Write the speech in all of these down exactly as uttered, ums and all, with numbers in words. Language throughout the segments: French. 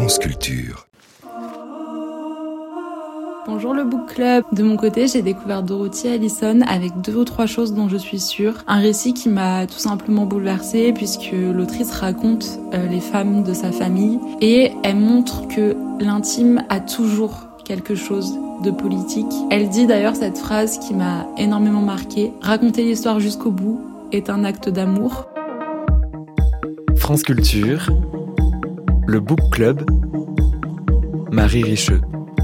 France Culture. Bonjour le Book Club. De mon côté, j'ai découvert Dorothy Allison avec deux ou trois choses dont je suis sûre. Un récit qui m'a tout simplement bouleversée puisque l'autrice raconte euh, les femmes de sa famille et elle montre que l'intime a toujours quelque chose de politique. Elle dit d'ailleurs cette phrase qui m'a énormément marquée. Raconter l'histoire jusqu'au bout est un acte d'amour. France Culture, le Book Club, Marie Richeux.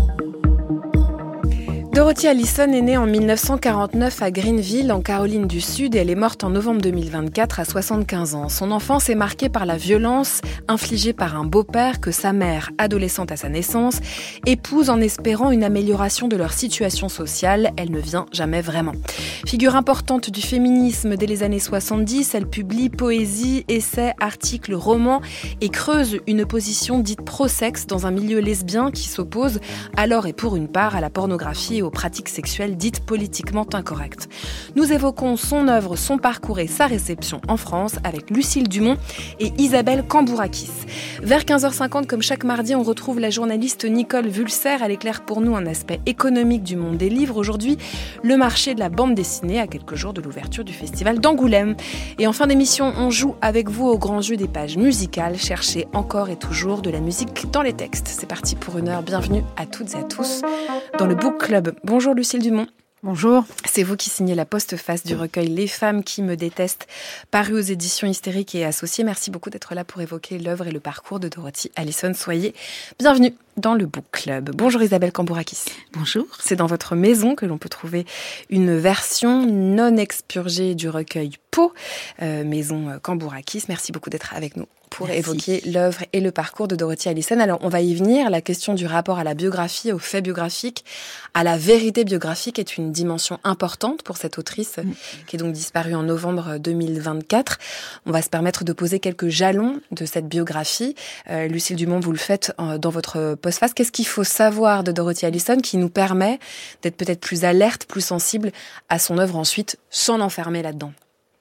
Dorothy Allison est née en dix-neuf cent quarante-neuf à Greenville, en Caroline du Sud, et elle est morte en novembre deux mille vingt-quatre à soixante-quinze ans. Son enfance est marquée par la violence infligée par un beau-père que sa mère, adolescente à sa naissance, épouse en espérant une amélioration de leur situation sociale. Elle ne vient jamais vraiment. Figure importante du féminisme dès les années soixante-dix, elle publie poésie, essais, articles, romans et creuse une position dite pro-sexe dans un milieu lesbien qui s'oppose alors et pour une part à la pornographie et aux pratiques sexuelles dites politiquement incorrectes. Nous évoquons son œuvre, son parcours et sa réception en France avec Lucille Dumont et Isabelle Cambourakis. Vers quinze heures cinquante, comme chaque mardi, on retrouve la journaliste Nicole Vulser. Elle éclaire pour nous un aspect économique du monde des livres. Aujourd'hui, le marché de la bande dessinée à quelques jours de l'ouverture du festival d'Angoulême. Et en fin d'émission, on joue avec vous au grand jeu des pages musicales. Cherchez encore et toujours de la musique dans les textes. C'est parti pour une heure. Bienvenue à toutes et à tous dans le Book Club. Bonjour Lucille Dumont. Bonjour. C'est vous qui signez la postface du recueil Les femmes qui me détestent, paru aux éditions Hystériques et Associés. Merci beaucoup d'être là pour évoquer l'œuvre et le parcours de Dorothy Allison. Soyez bienvenue dans le Book Club. Bonjour Isabelle Cambourakis. Bonjour. C'est dans votre maison que l'on peut trouver une version non expurgée du recueil Pau, euh, maison Cambourakis. Merci beaucoup d'être avec nous pour Merci. évoquer l'œuvre et le parcours de Dorothy Allison. Alors, on va y venir. La question du rapport à la biographie, aux faits biographiques, à la vérité biographique est une dimension importante pour cette autrice mmh. qui est donc disparue en novembre deux mille vingt-quatre. On va se permettre de poser quelques jalons de cette biographie. Euh, Lucille Dumont, vous le faites euh, dans votre postface. Qu'est-ce qu'il faut savoir de Dorothy Allison qui nous permet d'être peut-être plus alerte, plus sensible à son œuvre ensuite, sans l'enfermer là-dedans ?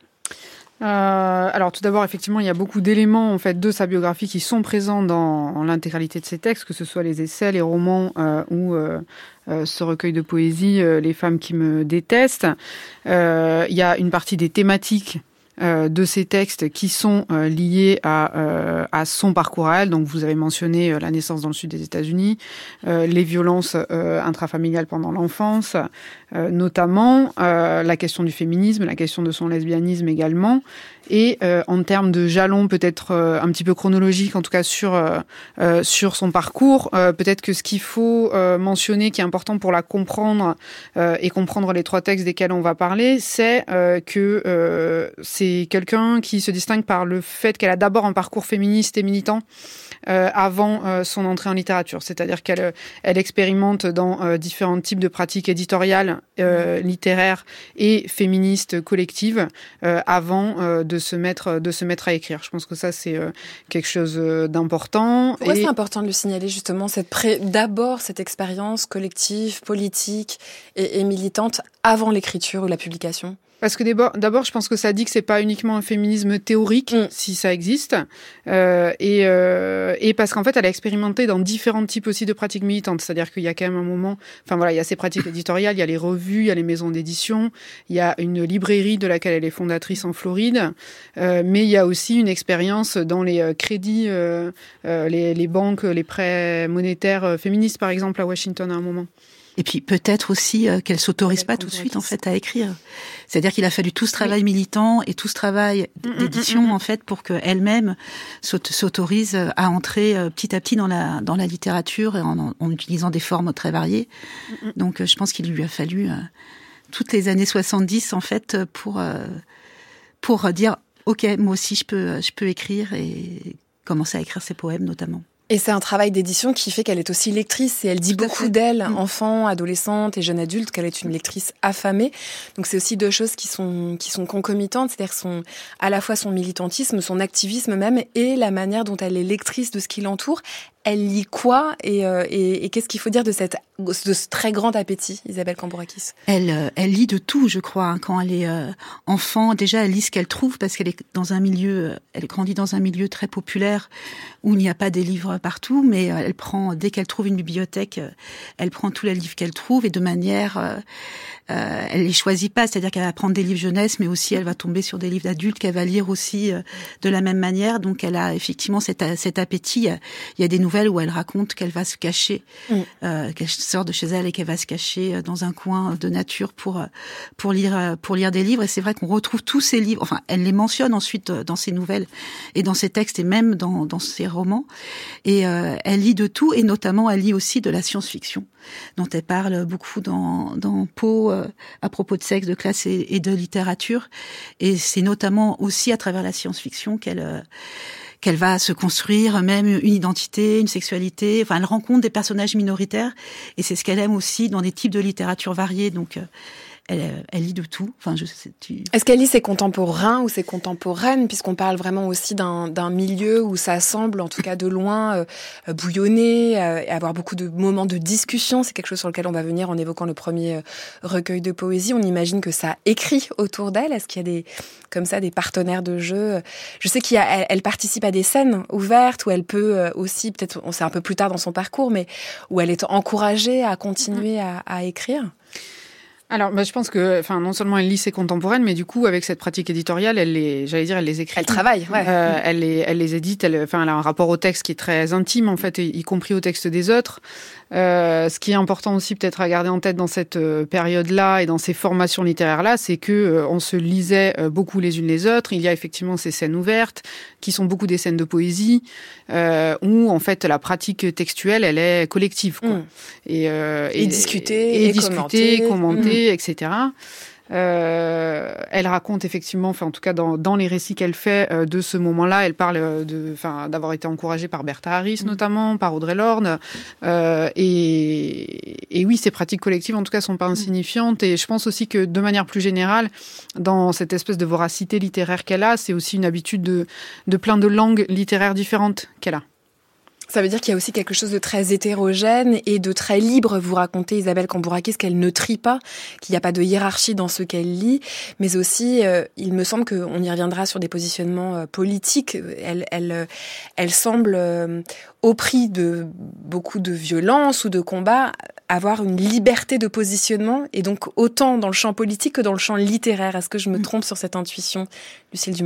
Euh, alors tout d'abord, effectivement, il y a beaucoup d'éléments en fait de sa biographie qui sont présents dans l'intégralité de ses textes, que ce soit les essais, les romans euh, ou euh, euh, ce recueil de poésie, euh, Les femmes qui me détestent. Euh, il y a une partie des thématiques euh, de ces textes qui sont euh, liés à, euh, à son parcours à elle. Donc vous avez mentionné euh, la naissance dans le sud des États-Unis, euh, les violences euh, intrafamiliales pendant l'enfance, euh, notamment euh, la question du féminisme, la question de son lesbianisme également. Et euh, en termes de jalons peut-être euh, un petit peu chronologiques, en tout cas sur euh, euh, sur son parcours, euh, peut-être que ce qu'il faut euh, mentionner, qui est important pour la comprendre euh, et comprendre les trois textes desquels on va parler, c'est euh, que euh, c'est quelqu'un qui se distingue par le fait qu'elle a d'abord un parcours féministe et militant euh, avant euh, son entrée en littérature. C'est-à-dire qu'elle elle expérimente dans euh, différents types de pratiques éditoriales, euh, littéraires et féministes collectives euh, avant euh, de se mettre de se mettre à écrire. Je pense que ça c'est euh, quelque chose d'important. Pourquoi et... c'est important de le signaler justement cette pré... d'abord cette expérience collective, politique et, et militante avant l'écriture ou la publication? Parce que d'abord, d'abord, je pense que ça dit que c'est pas uniquement un féminisme théorique, mmh. si ça existe, euh, et, euh, et parce qu'en fait, elle a expérimenté dans différents types aussi de pratiques militantes. C'est-à-dire qu'il y a quand même un moment, enfin voilà, il y a ces pratiques éditoriales, il y a les revues, il y a les maisons d'édition, il y a une librairie de laquelle elle est fondatrice en Floride, euh, mais il y a aussi une expérience dans les euh, crédits, euh, euh, les, les banques, les prêts monétaires euh, féministes, par exemple, à Washington à un moment. Et puis peut-être aussi euh, qu'elle s'autorise pas tout de suite en fait à écrire. C'est-à-dire qu'il a fallu tout ce travail oui. militant et tout ce travail d'édition mmh, mmh, mmh. en fait pour qu'elle-même s'autorise à entrer petit à petit dans la dans la littérature et en, en utilisant des formes très variées. Mmh. Donc je pense qu'il lui a fallu euh, toutes les années soixante-dix en fait pour euh, pour dire OK, moi aussi je peux je peux écrire et commencer à écrire ses poèmes notamment. Et c'est un travail d'édition qui fait qu'elle est aussi lectrice et elle dit beaucoup d'elle, mmh. enfant, adolescente et jeune adulte, qu'elle est une lectrice affamée. Donc c'est aussi deux choses qui sont qui sont concomitantes, c'est-à-dire son à la fois son militantisme, son activisme même et la manière dont elle est lectrice de ce qui l'entoure. Elle lit quoi et, euh, et, et qu'est-ce qu'il faut dire de, cette, de ce très grand appétit, Isabelle Cambourakis? Elle, elle lit de tout, je crois. Hein, quand elle est euh, enfant, déjà, elle lit ce qu'elle trouve parce qu'elle est dans un milieu, elle grandit dans un milieu très populaire où il n'y a pas des livres partout, mais elle prend, dès qu'elle trouve une bibliothèque, elle prend tous les livres qu'elle trouve et de manière, euh, euh, elle les choisit pas, c'est-à-dire qu'elle va prendre des livres jeunesse, mais aussi elle va tomber sur des livres d'adultes qu'elle va lire aussi euh, de la même manière. Donc elle a effectivement cet, cet appétit. Il y a des nouvelles où elle raconte qu'elle va se cacher, mmh. euh, qu'elle sort de chez elle et qu'elle va se cacher dans un coin de nature pour pour lire pour lire des livres. Et c'est vrai qu'on retrouve tous ces livres. Enfin, elle les mentionne ensuite dans ses nouvelles et dans ses textes et même dans dans ses romans. Et euh, elle lit de tout et notamment elle lit aussi de la science-fiction, dont elle parle beaucoup dans, dans Pau euh, à propos de sexe, de classe et, et de littérature. Et c'est notamment aussi à travers la science-fiction qu'elle euh, qu'elle va se construire même une identité, une sexualité. Enfin, elle rencontre des personnages minoritaires et c'est ce qu'elle aime aussi dans des types de littérature variés. Donc, euh, Elle, elle lit de tout. Enfin, je sais, tu... Est-ce qu'elle lit ses contemporains ou ses contemporaines, puisqu'on parle vraiment aussi d'un, d'un milieu où ça semble, en tout cas de loin, euh, bouillonner, euh, et avoir beaucoup de moments de discussion. C'est quelque chose sur lequel on va venir en évoquant le premier euh, recueil de poésie. On imagine que ça écrit autour d'elle. Est-ce qu'il y a des, comme ça, des partenaires de jeu? Je sais qu'il y a, elle, elle participe à des scènes ouvertes où elle peut euh, aussi, peut-être, on sait un peu plus tard dans son parcours, mais où elle est encouragée à continuer à, à écrire. Alors, bah, je pense que, enfin, non seulement elle lit ses contemporaines, mais du coup, avec cette pratique éditoriale, elle les, j'allais dire, elle les écrit. Elle travaille, ouais. Euh, elle les, elle les édite. Elle, enfin, elle a un rapport au texte qui est très intime, en fait, y compris au texte des autres. Euh, ce qui est important aussi, peut-être, à garder en tête dans cette euh, période-là et dans ces formations littéraires-là, c'est que euh, on se lisait euh, beaucoup les unes les autres. Il y a effectivement ces scènes ouvertes, qui sont beaucoup des scènes de poésie, euh, où en fait la pratique textuelle, elle est collective, quoi. Mmh. Et, euh, et, et discuter, et, et, et discuter, commenter, commenter mmh. et cetera. Euh, elle raconte effectivement, enfin en tout cas dans, dans les récits qu'elle fait euh, de ce moment-là, elle parle de, enfin d'avoir été encouragée par Bertha Harris mmh. notamment, par Audre Lorde, euh, et, et oui, ces pratiques collectives en tout cas sont pas insignifiantes. Et je pense aussi que de manière plus générale, dans cette espèce de voracité littéraire qu'elle a, c'est aussi une habitude de, de plein de langues littéraires différentes qu'elle a. Ça veut dire qu'il y a aussi quelque chose de très hétérogène et de très libre. Vous racontez, Isabelle Cambourakis, qu'elle ne trie pas, qu'il n'y a pas de hiérarchie dans ce qu'elle lit, mais aussi, euh, il me semble qu'on y reviendra sur des positionnements euh, politiques. Elle, elle, elle semble, euh, au prix de beaucoup de violence ou de combats, avoir une liberté de positionnement, et donc autant dans le champ politique que dans le champ littéraire. Est-ce que je me trompe sur cette intuition, Lucille Dumont ?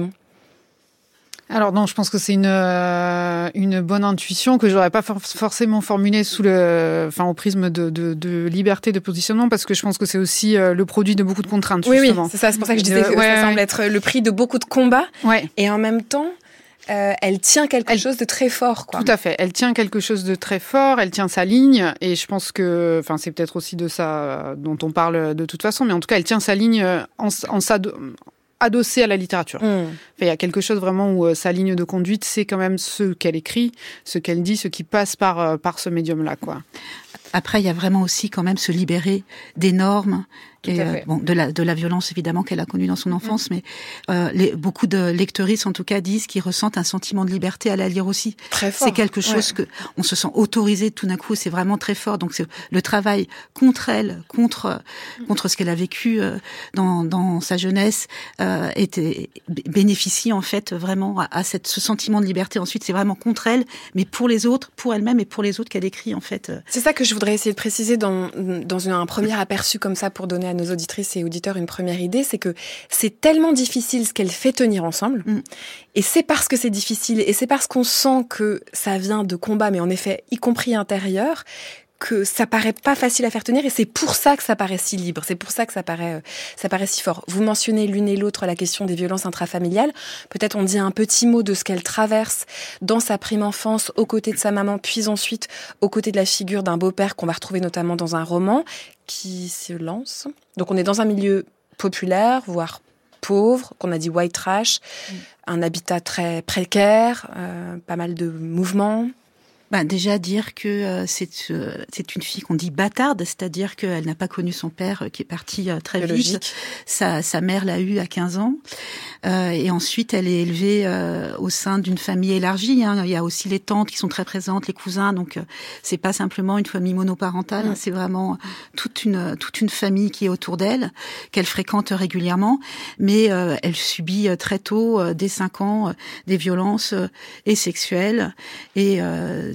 Alors non, je pense que c'est une euh, une bonne intuition que j'aurais pas for- forcément formulée sous le, enfin au prisme de, de de liberté de positionnement, parce que je pense que c'est aussi euh, le produit de beaucoup de contraintes. Oui, justement. oui, c'est ça. C'est pour ça que je disais euh, que ouais, ça semble ouais. être le prix de beaucoup de combats. Ouais. Et en même temps, euh, elle tient quelque elle, chose de très fort, quoi. Tout à fait. Elle tient quelque chose de très fort. Elle tient sa ligne. Et je pense que, enfin, c'est peut-être aussi de ça dont on parle de toute façon, mais en tout cas, elle tient sa ligne en en sa adossée à la littérature. Mmh. Enfin, il y a quelque chose vraiment où euh, sa ligne de conduite, c'est quand même ce qu'elle écrit, ce qu'elle dit, ce qui passe par euh, par ce médium-là, quoi. Après, il y a vraiment aussi quand même se libérer des normes. Et, euh, bon, de la de la violence évidemment qu'elle a connue dans son enfance, mmh. mais euh, les, beaucoup de lectrices en tout cas disent qu'ils ressentent un sentiment de liberté à la lire aussi. Très fort. C'est quelque chose ouais. que on se sent autorisé tout d'un coup. C'est vraiment très fort. Donc c'est le travail contre elle, contre mmh. contre ce qu'elle a vécu euh, dans dans sa jeunesse, euh, était bénéficie en fait vraiment à, à cette ce sentiment de liberté. Ensuite, c'est vraiment contre elle, mais pour les autres, pour elle-même et pour les autres qu'elle écrit en fait. C'est ça que je voudrais essayer de préciser dans dans une, un premier aperçu comme ça pour donner à nos auditrices et auditeurs une première idée, c'est que c'est tellement difficile ce qu'elle fait tenir ensemble, mmh. et c'est parce que c'est difficile, et c'est parce qu'on sent que ça vient de combats, mais en effet, y compris intérieurs, que ça paraît pas facile à faire tenir, et c'est pour ça que ça paraît si libre, c'est pour ça que ça paraît, ça paraît si fort. Vous mentionnez l'une et l'autre la question des violences intrafamiliales. Peut-être on dit un petit mot de ce qu'elle traverse dans sa prime enfance, aux côtés de sa maman, puis ensuite aux côtés de la figure d'un beau-père qu'on va retrouver notamment dans un roman qui se lance. Donc on est dans un milieu populaire, voire pauvre, qu'on a dit white trash, mmh. un habitat très précaire, euh, pas mal de mouvements. Bah, déjà dire que euh, c'est euh, c'est une fille qu'on dit bâtarde, c'est-à-dire qu'elle n'a pas connu son père euh, qui est parti euh, très Biologique. vite. Sa sa mère l'a eu à quinze ans, euh, et ensuite elle est élevée euh, au sein d'une famille élargie. Hein. Il y a aussi les tantes qui sont très présentes, les cousins. Donc euh, c'est pas simplement une famille monoparentale, mmh. hein, c'est vraiment toute une toute une famille qui est autour d'elle, qu'elle fréquente régulièrement. Mais euh, elle subit très tôt, euh, dès cinq ans, euh, des violences euh, et sexuelles et euh, des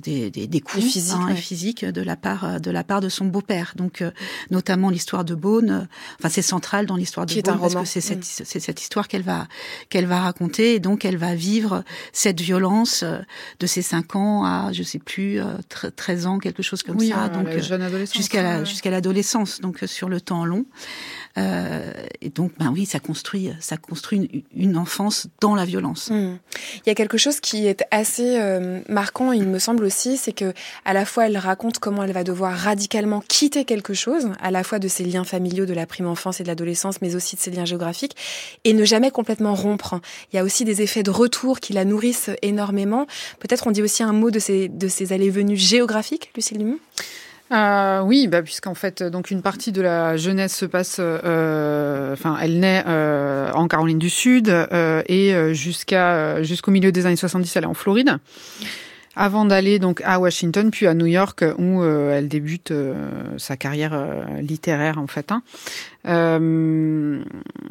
des, des, des coups physiques, hein, ouais. physiques de la part de la part de son beau-père. Donc euh, notamment l'histoire de Beaune. Euh, enfin, c'est central dans l'histoire de Qui Beaune est un parce roman. que c'est cette Mmh. c'est cette histoire qu'elle va qu'elle va raconter. Et donc elle va vivre cette violence euh, de ses cinq ans à je sais plus euh, treize ans, quelque chose comme oui, ça. euh, donc la jeune adolescence. jusqu'à la, ouais. jusqu'à l'adolescence. Donc euh, sur le temps long. Euh, et donc, ben oui, ça construit, ça construit une, une enfance dans la violence. Mmh. Il y a quelque chose qui est assez euh, marquant, il me semble aussi, c'est que à la fois elle raconte comment elle va devoir radicalement quitter quelque chose, à la fois de ses liens familiaux de la prime enfance et de l'adolescence, mais aussi de ses liens géographiques, et ne jamais complètement rompre. Il y a aussi des effets de retour qui la nourrissent énormément. Peut-être on dit aussi un mot de ces, de ces allées-venues géographiques, Lucille Dumont ? Euh, oui, bah, puisqu'en fait, donc une partie de la jeunesse se passe, euh, enfin, elle naît euh, en Caroline du Sud euh, et jusqu'à jusqu'au milieu des années soixante-dix, elle est en Floride, avant d'aller donc à Washington puis à New York où euh, elle débute euh, sa carrière euh, littéraire en fait. Hein. Euh...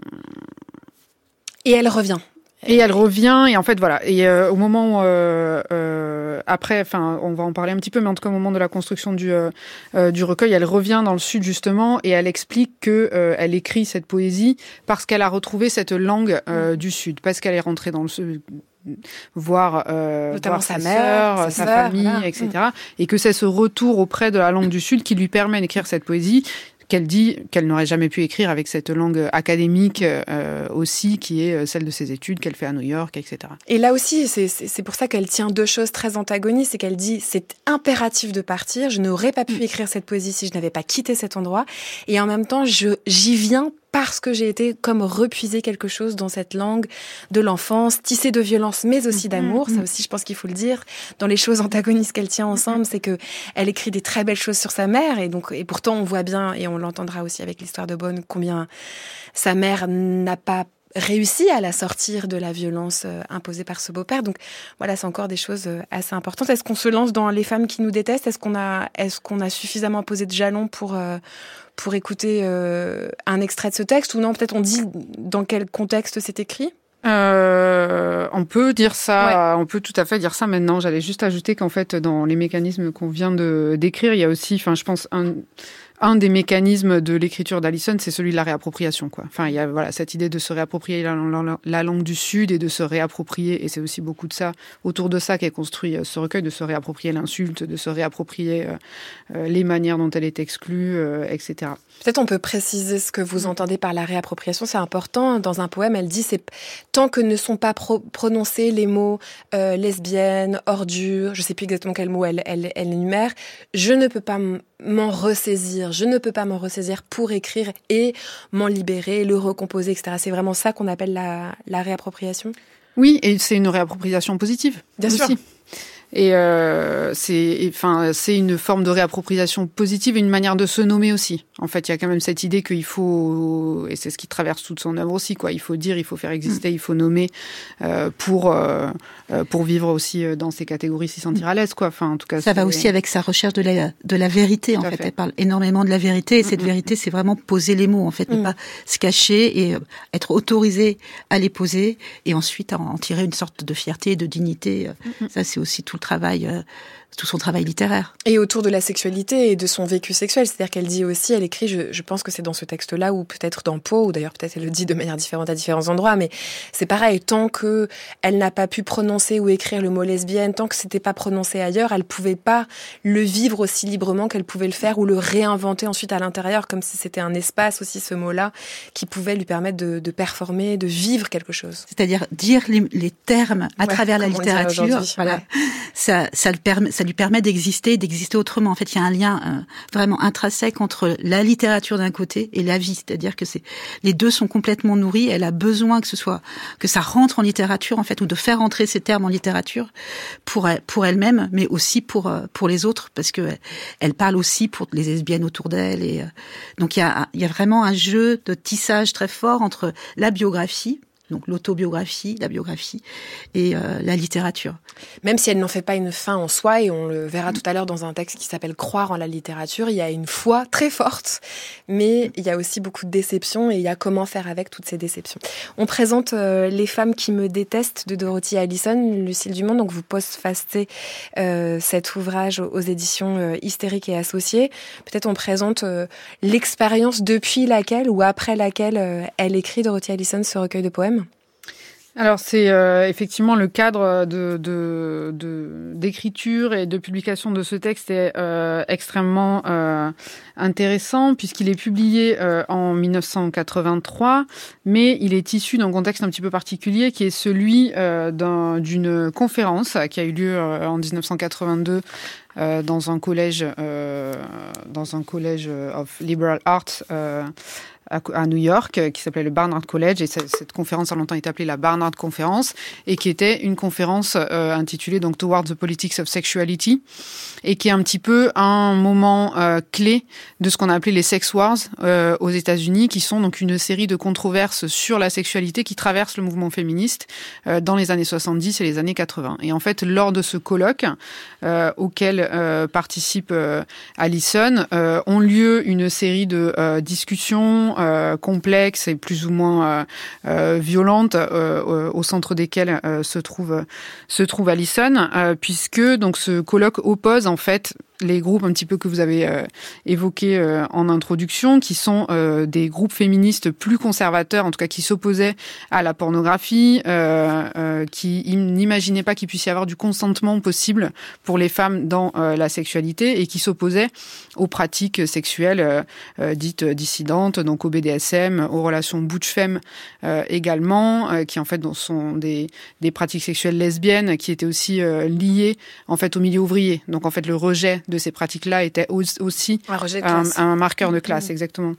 Et elle revient. Et elle revient, et en fait, voilà. Et euh, au moment, euh, euh, après, enfin, on va en parler un petit peu, mais en tout cas, au moment de la construction du euh, euh, du recueil, elle revient dans le Sud, justement, et elle explique que euh, elle écrit cette poésie parce qu'elle a retrouvé cette langue euh, du Sud, parce qu'elle est rentrée dans le Sud, voir, euh, notamment voir sa, sa mère, sœur, sa, sa sœur, famille, voilà. et cetera. Et que c'est ce retour auprès de la langue du Sud qui lui permet d'écrire cette poésie, qu'elle dit qu'elle n'aurait jamais pu écrire avec cette langue académique euh, aussi, qui est celle de ses études qu'elle fait à New York, et cetera. Et là aussi, c'est, c'est, c'est pour ça qu'elle tient deux choses très antagonistes, c'est qu'elle dit c'est impératif de partir, je n'aurais pas pu écrire cette poésie si je n'avais pas quitté cet endroit, et en même temps, je, j'y viens parce que j'ai été comme repuiser quelque chose dans cette langue de l'enfance, tissée de violence, mais aussi d'amour. Ça aussi, je pense qu'il faut le dire. Dans les choses antagonistes qu'elle tient ensemble, c'est que elle écrit des très belles choses sur sa mère, et donc, et pourtant, on voit bien, et on l'entendra aussi avec l'histoire de Beaune, combien sa mère n'a pas réussi à la sortir de la violence imposée par ce beau-père. Donc voilà, c'est encore des choses assez importantes. Est-ce qu'on se lance dans les femmes qui nous détestent ? Est-ce qu'on a, est-ce qu'on a suffisamment posé de jalons pour euh, pour écouter euh, un extrait de ce texte, ou non, peut-être on dit dans quel contexte c'est écrit ? Euh, on peut dire ça, ouais. on peut tout à fait dire ça maintenant. J'allais juste ajouter qu'en fait, dans les mécanismes qu'on vient de décrire, il y a aussi, enfin, je pense, un, un des mécanismes de l'écriture d'Allison, c'est celui de la réappropriation, quoi. Enfin, il y a, voilà, cette idée de se réapproprier la, la, la langue du Sud et de se réapproprier, et c'est aussi beaucoup de ça, autour de ça qu'est construit ce recueil, de se réapproprier l'insulte, de se réapproprier euh, les manières dont elle est exclue, euh, et cetera. Peut-être on peut préciser ce que vous entendez par la réappropriation, c'est important. Dans un poème, elle dit, c'est tant que ne sont pas pro- prononcés les mots euh, lesbienne, ordure, je sais plus exactement quel mot elle, elle, elle énumère, je ne peux pas m'en ressaisir, je ne peux pas m'en ressaisir pour écrire et m'en libérer, le recomposer, et cetera. C'est vraiment ça qu'on appelle la, la réappropriation ? Oui, et c'est une réappropriation positive. Bien aussi. sûr. Et euh, c'est, enfin, c'est une forme de réappropriation positive et une manière de se nommer aussi. En fait, il y a quand même cette idée qu'il faut, et c'est ce qui traverse toute son œuvre aussi, quoi. Il faut dire, il faut faire exister, mmh. il faut nommer euh, pour euh, pour vivre aussi dans ces catégories, s'y sentir à l'aise, quoi. Enfin, en tout cas, ça c'est... va aussi avec sa recherche de la de la vérité. Tout en fait. fait, elle parle énormément de la vérité. Et cette mmh. vérité, c'est vraiment poser les mots, en fait, mmh. ne pas se cacher et être autorisé à les poser, et ensuite en tirer une sorte de fierté, de dignité. Mmh. Ça, c'est aussi tout le travail, euh, tout son travail littéraire. Et autour de la sexualité et de son vécu sexuel, c'est-à-dire qu'elle dit aussi, elle écrit, je, je pense que c'est dans ce texte-là, ou peut-être dans Pau, ou d'ailleurs peut-être elle le dit de manière différente à différents endroits, mais c'est pareil, tant que elle n'a pas pu prononcer ou écrire le mot lesbienne, tant que c'était pas prononcé ailleurs, elle pouvait pas le vivre aussi librement qu'elle pouvait le faire, ou le réinventer ensuite à l'intérieur, comme si c'était un espace aussi, ce mot-là, qui pouvait lui permettre de, de performer, de vivre quelque chose. C'est-à-dire dire les, les termes à ouais, travers la littérature, voilà, ouais. ça, ça, le permet, ça lui permet d'exister, d'exister autrement. En fait, il y a un lien euh, vraiment intrinsèque entre la littérature d'un côté et la vie, c'est-à-dire que c'est les deux sont complètement nourris. Elle a besoin que ce soit que ça rentre en littérature, en fait, ou de faire entrer ces termes en littérature pour pour elle-même, mais aussi pour pour les autres, parce que elle parle aussi pour les lesbiennes autour d'elle. Et euh, donc il y a il y a vraiment un jeu de tissage très fort entre la biographie, donc l'autobiographie, la biographie et euh, la littérature. Même si elle n'en fait pas une fin en soi, et on le verra tout à l'heure dans un texte qui s'appelle « Croire en la littérature », il y a une foi très forte, mais il y a aussi beaucoup de déceptions et il y a comment faire avec toutes ces déceptions. On présente euh, Les femmes qui me détestent de Dorothy Allison, Lucille Dumont, donc vous postfacez euh, cet ouvrage aux éditions euh, Hystériques et Associés. Peut-être on présente euh, l'expérience depuis laquelle ou après laquelle euh, elle écrit, Dorothy Allison, ce recueil de poèmes. Alors c'est euh, effectivement le cadre de, de, de d'écriture et de publication de ce texte est euh, extrêmement euh, intéressant puisqu'il est publié euh, en dix-neuf cent quatre-vingt-trois, mais il est issu d'un contexte un petit peu particulier qui est celui euh, d'un, d'une conférence qui a eu lieu euh, en dix-neuf cent quatre-vingt-deux euh, dans un collège euh, dans un collège of liberal arts euh, à New York, qui s'appelait le Barnard College, et cette conférence a longtemps été appelée la Barnard Conference, et qui était une conférence euh, intitulée donc Towards the Politics of Sexuality, et qui est un petit peu un moment euh, clé de ce qu'on a appelé les sex wars euh, aux États-Unis, qui sont donc une série de controverses sur la sexualité qui traversent le mouvement féministe euh, dans les années soixante-dix et les années quatre-vingts. Et en fait, lors de ce colloque euh, auquel euh, participe euh, Allison, euh, ont lieu une série de euh, discussions Euh, complexes et plus ou moins euh, euh, violentes, euh, au centre desquelles euh, se trouve se trouve Allison, euh, puisque donc ce colloque oppose en fait les groupes un petit peu que vous avez euh, évoqués euh, en introduction, qui sont euh, des groupes féministes plus conservateurs, en tout cas qui s'opposaient à la pornographie, euh, euh, qui n'imaginaient pas qu'il puisse y avoir du consentement possible pour les femmes dans euh, la sexualité, et qui s'opposaient aux pratiques sexuelles euh, euh, dites dissidentes, donc au B D S M, aux relations butch-femme euh, également, euh, qui en fait sont des, des pratiques sexuelles lesbiennes qui étaient aussi euh, liées en fait au milieu ouvrier. Donc en fait le rejet de ces pratiques-là était aussi un, rejet de un, classe. un marqueur de classe, mmh. exactement.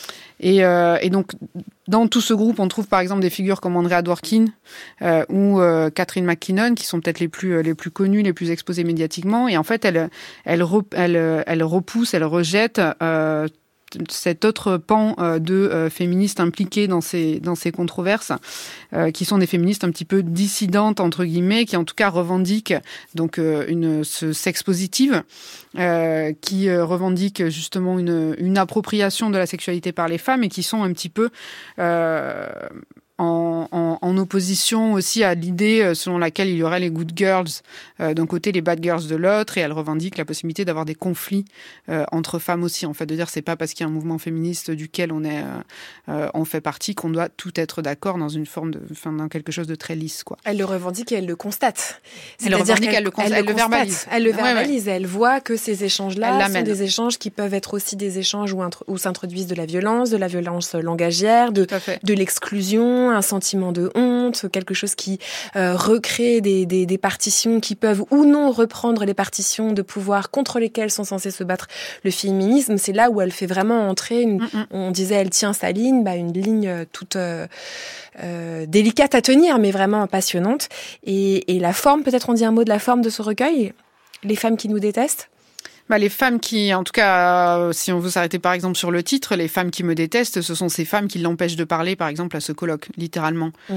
Et, euh, et donc, dans tout ce groupe, on trouve par exemple des figures comme Andrea Dworkin euh, ou euh, Catherine McKinnon, qui sont peut-être les plus les plus connues, les plus exposées médiatiquement. Et en fait, elle elle elle, elle repousse, elle rejette euh, cet autre pan euh, de euh, féministes impliqués dans ces dans ces controverses, euh, qui sont des féministes un petit peu dissidentes entre guillemets, qui en tout cas revendiquent donc euh, une ce sexe positive, euh, qui euh, revendiquent justement une une appropriation de la sexualité par les femmes, et qui sont un petit peu euh, En, en, en opposition aussi à l'idée selon laquelle il y aurait les good girls euh, d'un côté, les bad girls de l'autre, et elle revendique la possibilité d'avoir des conflits euh, entre femmes aussi, en fait, de dire c'est pas parce qu'il y a un mouvement féministe duquel on est euh, on fait partie qu'on doit tout être d'accord dans une forme de, enfin, dans quelque chose de très lisse, quoi. Elle le revendique et elle le constate. Elle le revendique, elle, elle, le, con- elle, elle le verbalise. Elle le verbalise, ouais, ouais. Elle voit que ces échanges-là sont des échanges qui peuvent être aussi des échanges où, intro- où s'introduisent de la violence, de la violence langagière, de, de l'exclusion, un sentiment de honte, quelque chose qui euh, recrée des, des, des partitions qui peuvent ou non reprendre les partitions de pouvoir contre lesquelles sont censés se battre le féminisme. C'est là où elle fait vraiment entrer, une, mm-hmm. on disait elle tient sa ligne, bah une ligne toute euh, euh, délicate à tenir, mais vraiment passionnante. Et, et la forme, peut-être on dit un mot de la forme de ce recueil, Les femmes qui nous détestent. Bah, les femmes qui, en tout cas, euh, si on veut s'arrêter par exemple sur le titre, les femmes qui me détestent, ce sont ces femmes qui l'empêchent de parler, par exemple, à ce colloque, littéralement. Mmh.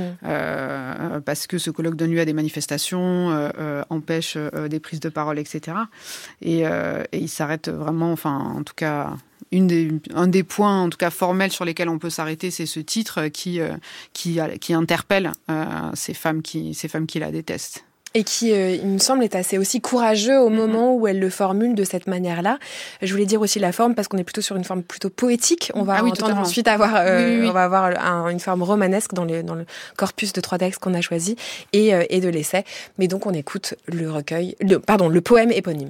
Euh, parce que ce colloque donne lieu à des manifestations, euh, euh, empêche euh, des prises de parole, et cetera. Et, euh, et il s'arrête vraiment, enfin, en tout cas... Une des, un des points, en tout cas formels, sur lesquels on peut s'arrêter, c'est ce titre qui, euh, qui, qui interpelle euh, ces femmes qui, ces femmes qui la détestent. Et qui, euh, il me semble, est assez aussi courageux au moment où elle le formule de cette manière-là. Je voulais dire aussi la forme, parce qu'on est plutôt sur une forme plutôt poétique. On va ah oui, entendre totalement. ensuite avoir, euh, oui, oui, oui. on va avoir un, une forme romanesque dans, les, dans le corpus de trois textes qu'on a choisi et, euh, et de l'essai. Mais donc on écoute le recueil, le, pardon, le poème éponyme.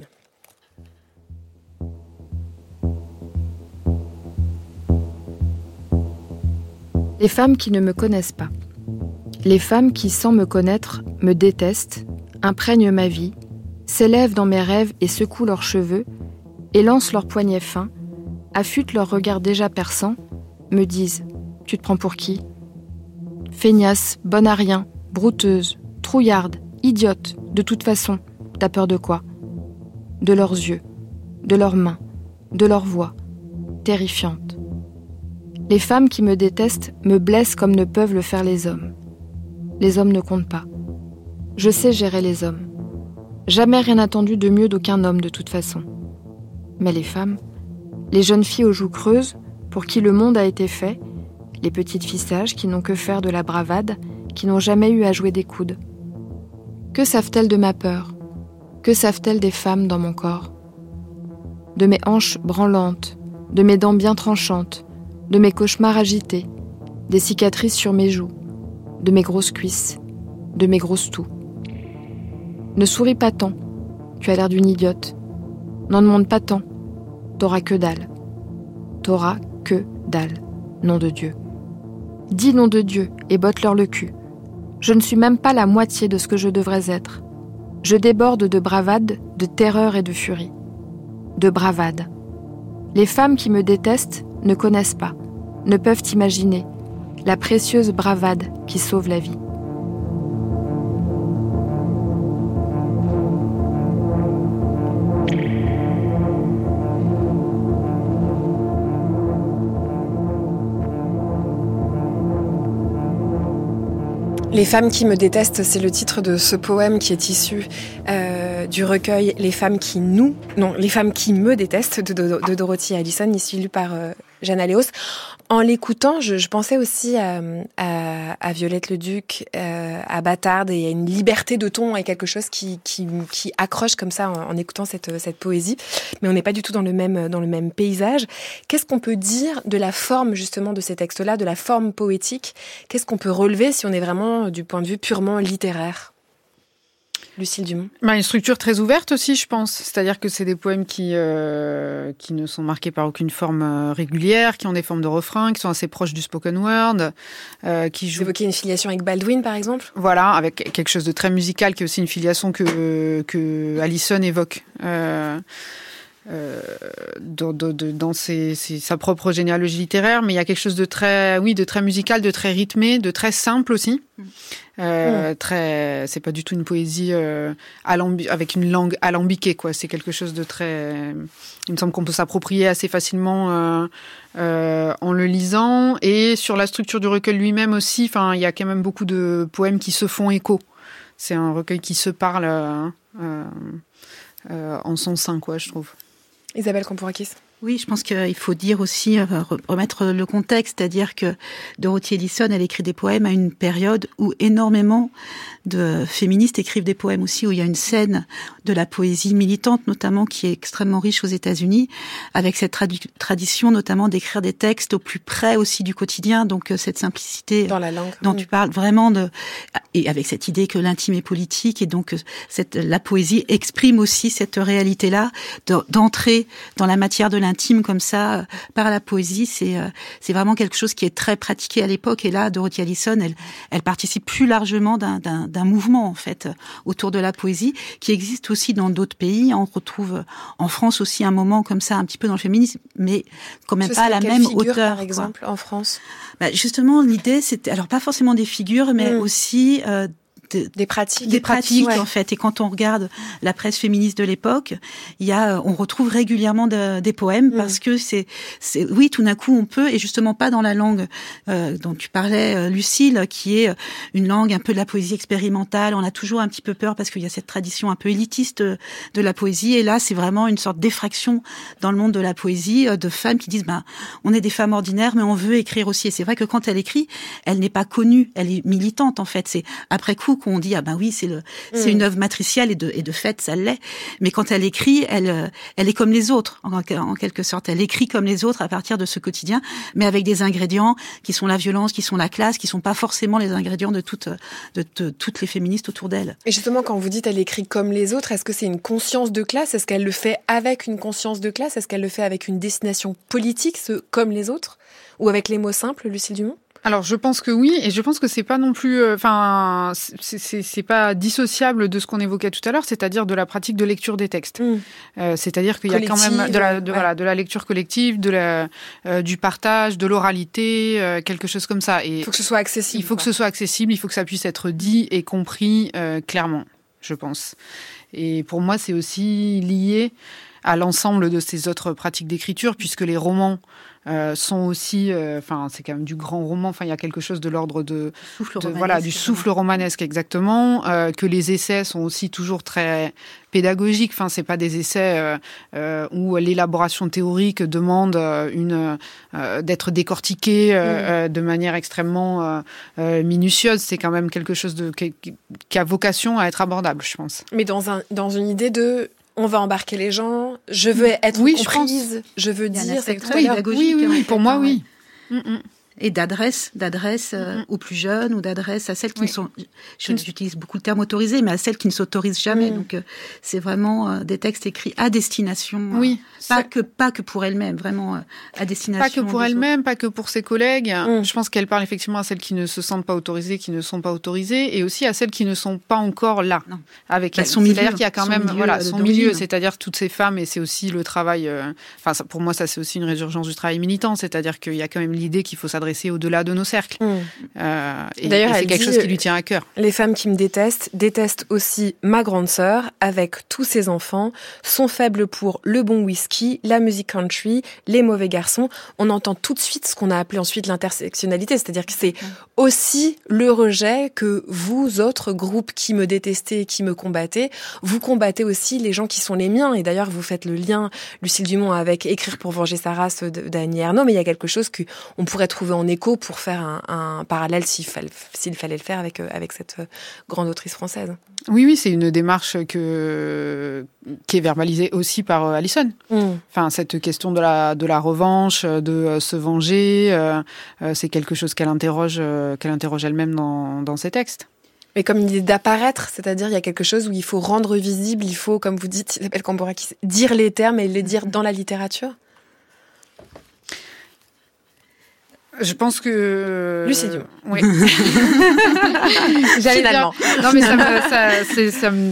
Les femmes qui ne me connaissent pas. Les femmes qui, sans me connaître, me détestent, imprègnent ma vie, s'élèvent dans mes rêves et secouent leurs cheveux, élancent leurs poignets fins, affûtent leur regard déjà perçant, me disent « Tu te prends pour qui ?» Feignasse, bonne à rien, brouteuse, trouillarde, idiote, de toute façon, t'as peur de quoi ? De leurs yeux, de leurs mains, de leur voix, terrifiante. Les femmes qui me détestent me blessent comme ne peuvent le faire les hommes. les hommes ne comptent pas. Je sais gérer les hommes. Jamais rien attendu de mieux d'aucun homme de toute façon. Mais les femmes, les jeunes filles aux joues creuses, pour qui le monde a été fait, les petites filles sages qui n'ont que faire de la bravade, qui n'ont jamais eu à jouer des coudes. Que savent-elles de ma peur ? Que savent-elles des femmes dans mon corps ? De mes hanches branlantes, de mes dents bien tranchantes, de mes cauchemars agités, des cicatrices sur mes joues, de mes grosses cuisses, de mes grosses toux. Ne souris pas tant, tu as l'air d'une idiote. N'en demande pas tant, t'auras que dalle. T'auras que dalle, nom de Dieu. Dis nom de Dieu et botte-leur le cul. Je ne suis même pas la moitié de ce que je devrais être. Je déborde de bravade, de terreur et de furie. De bravade. Les femmes qui me détestent ne connaissent pas, ne peuvent imaginer la précieuse bravade qui sauve la vie. Les femmes qui me détestent, c'est le titre de ce poème qui est issu euh, du recueil Les femmes qui nous, non, Les femmes qui me détestent de, de, de Dorothy Allison, ici lu par euh, Jeanne Aléos. En l'écoutant, je, je pensais aussi à, à, à Violette Leduc, euh, à Bâtarde, et à une liberté de ton et quelque chose qui, qui, qui accroche comme ça en, en écoutant cette, cette poésie. Mais on n'est pas du tout dans le même, dans le même paysage. Qu'est-ce qu'on peut dire de la forme justement de ces textes-là, de la forme poétique ? Qu'est-ce qu'on peut relever si on est vraiment du point de vue purement littéraire ? Lucille Dumont. Bah, une structure très ouverte aussi, je pense. C'est-à-dire que c'est des poèmes qui, euh, qui ne sont marqués par aucune forme euh, régulière, qui ont des formes de refrains, qui sont assez proches du spoken word, euh, qui jouent... Vous évoquez une filiation avec Baldwin, par exemple ? Voilà, avec quelque chose de très musical, qui est aussi une filiation que, que Allison évoque. Euh... Euh, dans, dans, dans ses, ses, sa propre généalogie littéraire, mais il y a quelque chose de très, oui, de très musical, de très rythmé, de très simple aussi. Mmh. Euh, mmh. Très, c'est pas du tout une poésie euh, alambi- avec une langue alambiquée, quoi. C'est quelque chose de très. Il me semble qu'on peut s'approprier assez facilement euh, euh, en le lisant. Et sur la structure du recueil lui-même aussi, enfin, il y a quand même beaucoup de poèmes qui se font écho. C'est un recueil qui se parle euh, euh, euh, en son sein, quoi, je trouve. Isabelle Kampourakis. Oui, je pense qu'il faut dire aussi, remettre le contexte, c'est-à-dire que Dorothy Allison, elle écrit des poèmes à une période où énormément de féministes écrivent des poèmes aussi, où il y a une scène de la poésie militante, notamment, qui est extrêmement riche aux États-Unis, avec cette tradu- tradition, notamment, d'écrire des textes au plus près aussi du quotidien, donc cette simplicité dans la langue dont oui. tu parles, vraiment de, et avec cette idée que l'intime est politique, et donc cette, la poésie exprime aussi cette réalité-là, de, d'entrer dans la matière de l'intime intime comme ça, par la poésie, c'est, c'est vraiment quelque chose qui est très pratiqué à l'époque. Et là, Dorothy Allison, elle, elle participe plus largement d'un, d'un, d'un mouvement, en fait, autour de la poésie, qui existe aussi dans d'autres pays. On retrouve en France aussi un moment comme ça, un petit peu dans le féminisme, mais quand même Ce pas à la même figure, hauteur. Par exemple, quoi. En France bah, justement, l'idée, c'était, alors pas forcément des figures, mais mmh. aussi... Euh, De, des pratiques, des, des pratiques, pratiques ouais. en fait. Et quand on regarde la presse féministe de l'époque, il y a, on retrouve régulièrement de, des poèmes mmh. parce que c'est, c'est, oui, tout d'un coup on peut, et justement pas dans la langue euh, dont tu parlais, Lucille, qui est une langue un peu de la poésie expérimentale. On a toujours un petit peu peur parce qu'il y a cette tradition un peu élitiste de la poésie. Et là, c'est vraiment une sorte d'effraction dans le monde de la poésie de femmes qui disent, ben, on est des femmes ordinaires, mais on veut écrire aussi. Et c'est vrai que quand elle écrit, elle n'est pas connue, elle est militante en fait. C'est après coup qu'on dit ah ben oui c'est le c'est mmh. une œuvre matricielle et de et de fait ça l'est, mais quand elle écrit elle elle est comme les autres en, en quelque sorte, elle écrit comme les autres à partir de ce quotidien, mais avec des ingrédients qui sont la violence, qui sont la classe, qui sont pas forcément les ingrédients de toutes de, de toutes les féministes autour d'elle. Et justement quand vous dites elle écrit comme les autres, est-ce que c'est une conscience de classe, est-ce qu'elle le fait avec une conscience de classe, est-ce qu'elle le fait avec une destination politique, ce comme les autres, ou avec les mots simples, Lucille Dumont? Alors je pense que oui, et je pense que c'est pas non plus, enfin, euh, c'est, c'est, c'est pas dissociable de ce qu'on évoquait tout à l'heure, c'est-à-dire de la pratique de lecture des textes. Mmh. Euh, c'est-à-dire qu'il collective, y a quand même de la, de, ouais. voilà, de la lecture collective, de la, euh, du partage, de l'oralité, euh, quelque chose comme ça. Il faut que ce soit accessible. Il faut quoi. que ce soit accessible, il faut que ça puisse être dit et compris euh, clairement, je pense. Et pour moi, c'est aussi lié à l'ensemble de ces autres pratiques d'écriture, puisque les romans euh, sont aussi, enfin, euh, c'est quand même du grand roman. Enfin, il y a quelque chose de l'ordre de, souffle de voilà, du souffle romanesque exactement. Euh, que les essais sont aussi toujours très pédagogiques. Enfin, c'est pas des essais euh, euh, où l'élaboration théorique demande une euh, d'être décortiquée euh, mmh. de manière extrêmement euh, euh, minutieuse. C'est quand même quelque chose de qui, qui a vocation à être abordable, je pense. Mais dans un dans une idée de on va embarquer les gens, je veux être oui, comprise, je, je veux dire, c'est oui, pédagogique. Oui, oui, oui, pour moi, oui. Mm-mm. Et d'adresse, d'adresse euh, mm-hmm. aux plus jeunes ou d'adresse à celles qui oui. ne sont... Je, j'utilise beaucoup le terme autorisé, mais à celles qui ne s'autorisent jamais. Mm. Donc, euh, c'est vraiment euh, des textes écrits à destination. Oui. Euh, pas, que, pas que pour elle-même, vraiment euh, à destination. Pas que pour elle-même, pas que pour ses collègues. Mm. Je pense qu'elle parle effectivement à celles qui ne se sentent pas autorisées, qui ne sont pas autorisées, et aussi à celles qui ne sont pas encore là non. avec bah, elle. Son milieu, c'est-à-dire qu'il y a quand son même milieu, voilà, son milieu, c'est-à-dire toutes ces femmes, et c'est aussi le travail... Enfin, euh, pour moi, ça, c'est aussi une résurgence du travail militant, c'est-à-dire qu'il y a quand même l'idée qu'il faut s'adresser au-delà de nos cercle. Mmh. Euh, et, D'ailleurs, et c'est quelque dit, chose qui lui tient à cœur. Les femmes qui me détestent détestent aussi ma grande sœur avec tous ses enfants, sont faibles pour le bon whisky, la musique country, les mauvais garçons. On entend tout de suite ce qu'on a appelé ensuite l'intersectionnalité, c'est-à-dire que c'est aussi le rejet que vous, autres groupes qui me détestez et qui me combattez, vous combattez aussi les gens qui sont les miens. Et d'ailleurs, vous faites le lien, Lucille Dumont, avec Écrire pour venger sa race d'Annie Ernaux, mais il y a quelque chose qu'on pourrait trouver en écho pour faire Un, un parallèle s'il fallait, s'il fallait le faire avec, avec cette grande autrice française. Oui, oui, c'est une démarche que, qui est verbalisée aussi par Alison. Mm. Enfin, cette question de la, de la revanche, de se venger, euh, c'est quelque chose qu'elle interroge, qu'elle interroge elle-même dans, dans ses textes. Mais comme une idée d'apparaître, c'est-à-dire il y a quelque chose où il faut rendre visible, il faut, comme vous dites, Isabelle Cambourakis, dire les termes et les dire dans la littérature. Je pense que... Lucille Dumont. Oui. J'allais finalement. Non, mais ça me, ça, c'est, ça me...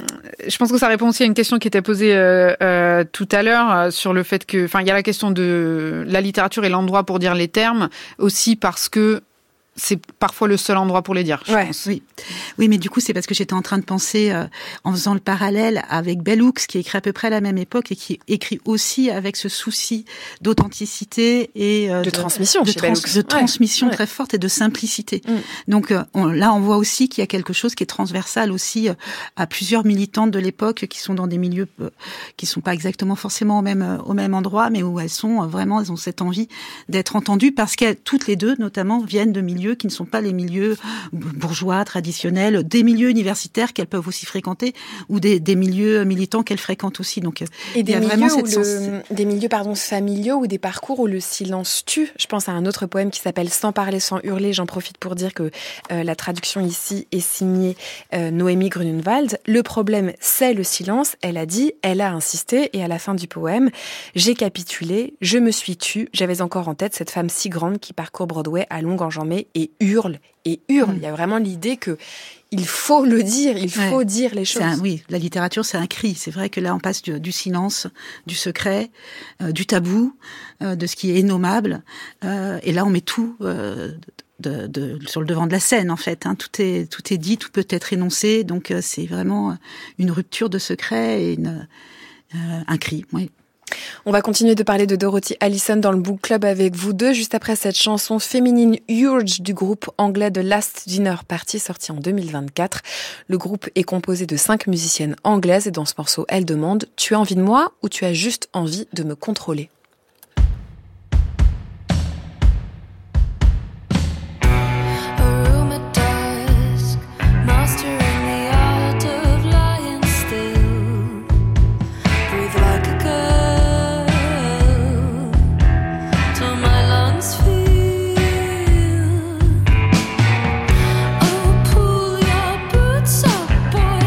Je pense que ça répond aussi à une question qui était posée euh, euh, tout à l'heure euh, sur le fait que... Enfin, il y a la question de la littérature et l'endroit pour dire les termes, aussi parce que c'est parfois le seul endroit pour les dire, je ouais, pense. Oui. oui, mais du coup, c'est parce que j'étais en train de penser, euh, en faisant le parallèle avec Bell Hooks, qui écrit à peu près à la même époque et qui écrit aussi avec ce souci d'authenticité et euh, de, de transmission, de, chez trans, de transmission ouais. très forte et de simplicité. Mm. Donc euh, on, là, on voit aussi qu'il y a quelque chose qui est transversal aussi euh, à plusieurs militantes de l'époque qui sont dans des milieux euh, qui sont pas exactement forcément au même euh, au même endroit, mais où elles sont euh, vraiment, elles ont cette envie d'être entendues parce qu'elles toutes les deux, notamment, viennent de milieux qui ne sont pas les milieux bourgeois, traditionnels, des milieux universitaires qu'elles peuvent aussi fréquenter ou des, des milieux militants qu'elles fréquentent aussi. Donc, et des, il y a milieux vraiment cette le, sens... des milieux pardon, familiaux ou des parcours où le silence tue. Je pense à un autre poème qui s'appelle « Sans parler, sans hurler ». J'en profite pour dire que euh, la traduction ici est signée euh, Noémie Grunewald. Le problème, c'est le silence. Elle a dit, elle a insisté. Et à la fin du poème, j'ai capitulé, je me suis tue. J'avais encore en tête cette femme si grande qui parcourt Broadway à longues enjambées et hurle, et hurle. Mmh. Il y a vraiment l'idée que il faut le dire, il faut ouais. dire les choses. Un, oui, la littérature, c'est un cri. C'est vrai que là, on passe du, du silence, du secret, euh, du tabou, euh, de ce qui est innommable. Euh, et là, on met tout euh, de, de, sur le devant de la scène, en fait. Hein. Tout est, tout est dit, tout peut être énoncé. Donc, euh, c'est vraiment une rupture de secret et une, euh, un cri, oui. On va continuer de parler de Dorothy Allison dans le Book Club avec vous deux, juste après cette chanson féminine Urge du groupe anglais The Last Dinner Party, sortie en deux mille vingt-quatre. Le groupe est composé de cinq musiciennes anglaises et dans ce morceau, elle demande « Tu as envie de moi ou tu as juste envie de me contrôler ?»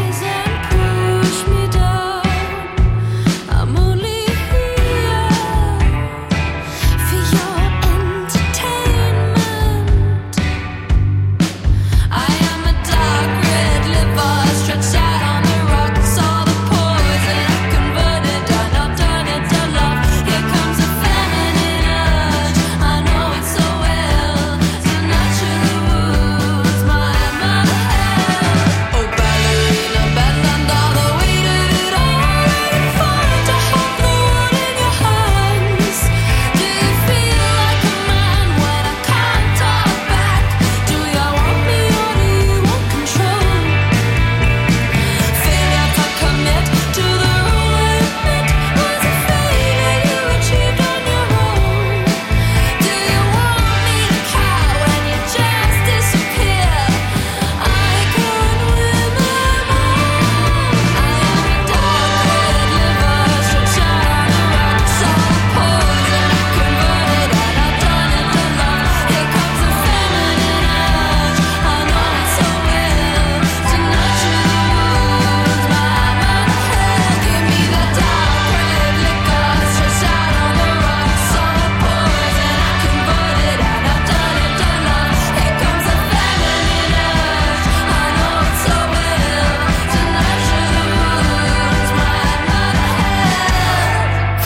I'm only here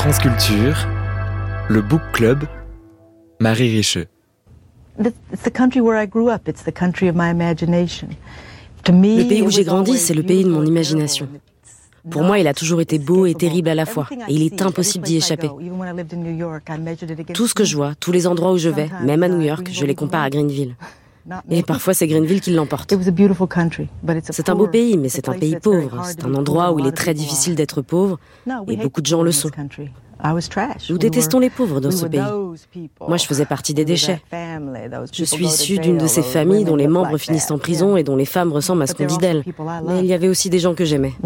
France Culture, le Book Club, Marie Richeux. Le pays où j'ai grandi, c'est le pays de mon imagination. Pour moi, il a toujours été beau et terrible à la fois, et il est impossible d'y échapper. Tout ce que je vois, tous les endroits où je vais, même à New York, je les compare à Greenville. Et parfois, c'est Greenville qui l'emporte. C'est un beau pays, mais c'est un pays pauvre. C'est un endroit où il est très difficile d'être pauvre, et beaucoup de gens le sont. Nous détestons les pauvres dans ce pays. Moi, je faisais partie des déchets. Je suis issue d'une de ces familles dont les membres finissent en prison et dont les femmes ressemblent à ce qu'on dit d'elles. Mais il y avait aussi des gens que j'aimais.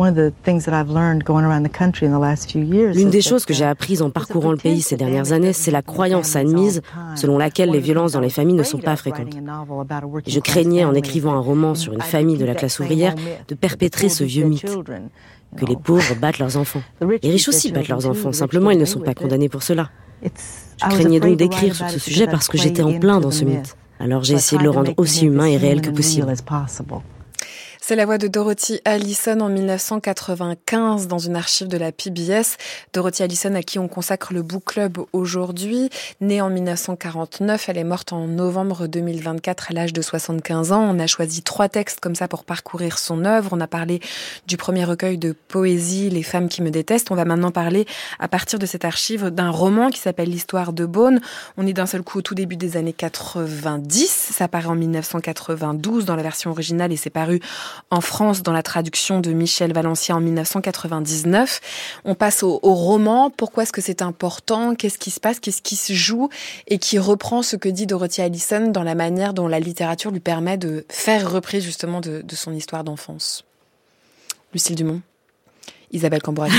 L'une des choses que j'ai apprises en parcourant le pays ces dernières années, c'est la croyance admise selon laquelle les violences dans les familles ne sont pas fréquentes. Et je craignais, en écrivant un roman sur une famille de la classe ouvrière, de perpétrer ce vieux mythe. Que les pauvres battent leurs enfants. Les riches aussi battent leurs enfants, simplement ils ne sont pas condamnés pour cela. Je craignais donc d'écrire sur ce sujet parce que j'étais en plein dans ce mythe. Alors j'ai essayé de le rendre aussi humain et réel que possible. C'est la voix de Dorothy Allison en dix-neuf cent quatre-vingt-quinze dans une archive de la P B S. Dorothy Allison à qui on consacre le Book Club aujourd'hui. Née en dix-neuf cent quarante-neuf, elle est morte en novembre deux mille vingt-quatre à l'âge de soixante-quinze ans. On a choisi trois textes comme ça pour parcourir son œuvre. On a parlé du premier recueil de poésie, Les femmes qui me détestent. On va maintenant parler, à partir de cette archive, d'un roman qui s'appelle L'histoire de Beaune. On est d'un seul coup au tout début des années quatre-vingt-dix. Ça paraît en dix-neuf cent quatre-vingt-douze dans la version originale et c'est paru en France dans la traduction de Michel Valencia en dix-neuf cent quatre-vingt-dix-neuf. On passe au, au roman. Pourquoi est-ce que c'est important ? Qu'est-ce qui se passe ? Qu'est-ce qui se joue ? Et qui reprend ce que dit Dorothy Allison dans la manière dont la littérature lui permet de faire reprise justement de, de son histoire d'enfance. Lucille Dumont. Isabelle Cambourakis.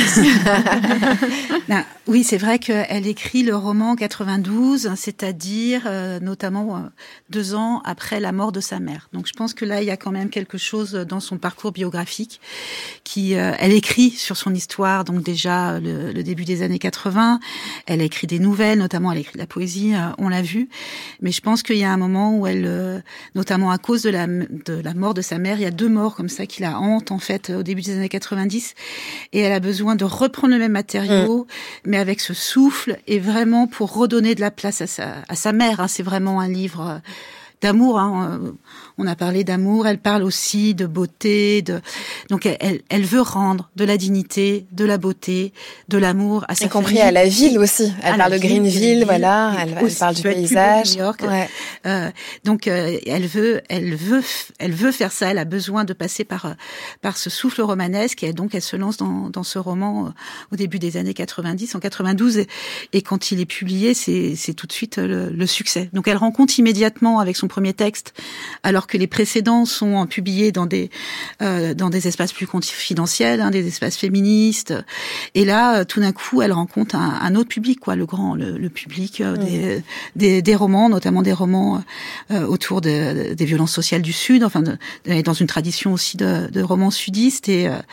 Ben, oui, c'est vrai qu'elle écrit le roman en quatre-vingt-douze, c'est-à-dire euh, notamment euh, deux ans après la mort de sa mère. Donc je pense que là, il y a quand même quelque chose dans son parcours biographique qui, euh, elle écrit sur son histoire, donc déjà le, le début des années quatre-vingts. Elle a écrit des nouvelles, notamment elle a écrit de la poésie, euh, on l'a vu. Mais je pense qu'il y a un moment où elle, euh, notamment à cause de la, de la mort de sa mère, il y a deux morts comme ça qui la hantent en fait au début des années quatre-vingt-dix. Et elle a besoin de reprendre le même matériau, mmh. mais avec ce souffle, et vraiment pour redonner de la place à sa, à sa mère. Hein. C'est vraiment un livre d'amour. Hein. On a parlé d'amour, elle parle aussi de beauté. De... Donc elle, elle veut rendre de la dignité, de la beauté, de l'amour à sa famille. Y compris à la ville aussi. Elle à parle de Greenville, Greenville, voilà. Elle, elle parle du paysage. New York. Ouais. Euh, donc euh, elle veut, elle veut, elle veut faire ça. Elle a besoin de passer par par ce souffle romanesque. Et donc elle se lance dans dans ce roman euh, au début des années quatre-vingt-dix, en quatre-vingt-douze. Et, et quand il est publié, c'est c'est tout de suite le, le succès. Donc elle rencontre immédiatement avec son premier texte, alors que les précédents sont publiés dans des euh, dans des espaces plus confidentiels, hein, des espaces féministes. Et là, tout d'un coup, elle rencontre un, un autre public, quoi, le grand, le, le public euh, mmh. des, des des romans, notamment des romans euh, autour de, des violences sociales du Sud, enfin, de, de, dans une tradition aussi de, de romans sudistes et euh,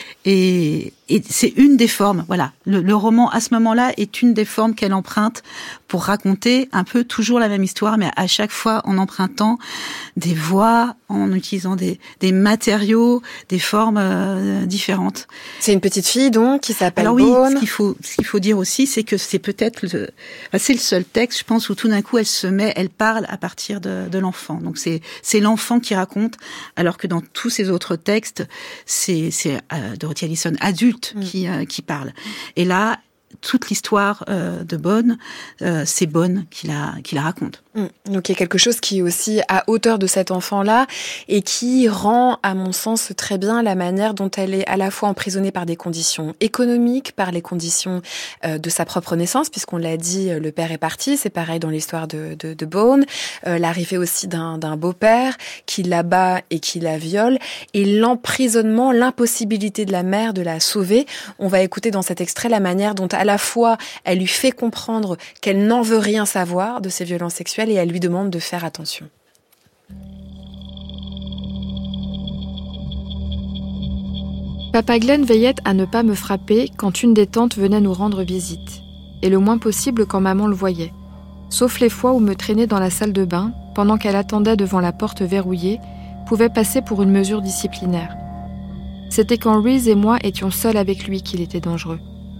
Et, et c'est une des formes, voilà. Le, le roman, à ce moment-là, est une des formes qu'elle emprunte pour raconter un peu toujours la même histoire, mais à chaque fois en empruntant des voix, en utilisant des, des matériaux, des formes euh, différentes. C'est une petite fille, donc, qui s'appelle Alors oui, Beaune. ce qu'il faut, ce qu'il faut dire aussi, c'est que c'est peut-être le, enfin, c'est le seul texte, je pense, où tout d'un coup, elle se met, elle parle à partir de, de l'enfant. Donc c'est, c'est l'enfant qui raconte, alors que dans tous ces autres textes, c'est, c'est euh, Dorothy Allison adulte mmh. qui euh, qui parle. Et là, toute l'histoire euh, de Beaune, euh, c'est Beaune qui la qui la raconte. Mmh. Donc il y a quelque chose qui est aussi à hauteur de cet enfant-là et qui rend, à mon sens, très bien la manière dont elle est à la fois emprisonnée par des conditions économiques, par les conditions euh, de sa propre naissance, puisqu'on l'a dit, le père est parti. C'est pareil dans l'histoire de de, de Beaune. Euh, l'arrivée aussi d'un d'un beau-père qui la bat et qui la viole, et l'emprisonnement, l'impossibilité de la mère de la sauver. On va écouter dans cet extrait la manière dont à la fois elle lui fait comprendre qu'elle n'en veut rien savoir de ces violences sexuelles et elle lui demande de faire attention. Papa Glenn veillait à ne pas me frapper quand une des tantes venait nous rendre visite, et le moins possible quand maman le voyait, sauf les fois où me traîner dans la salle de bain, pendant qu'elle attendait devant la porte verrouillée, pouvait passer pour une mesure disciplinaire. C'était quand Reese et moi étions seuls avec lui qu'il était dangereux.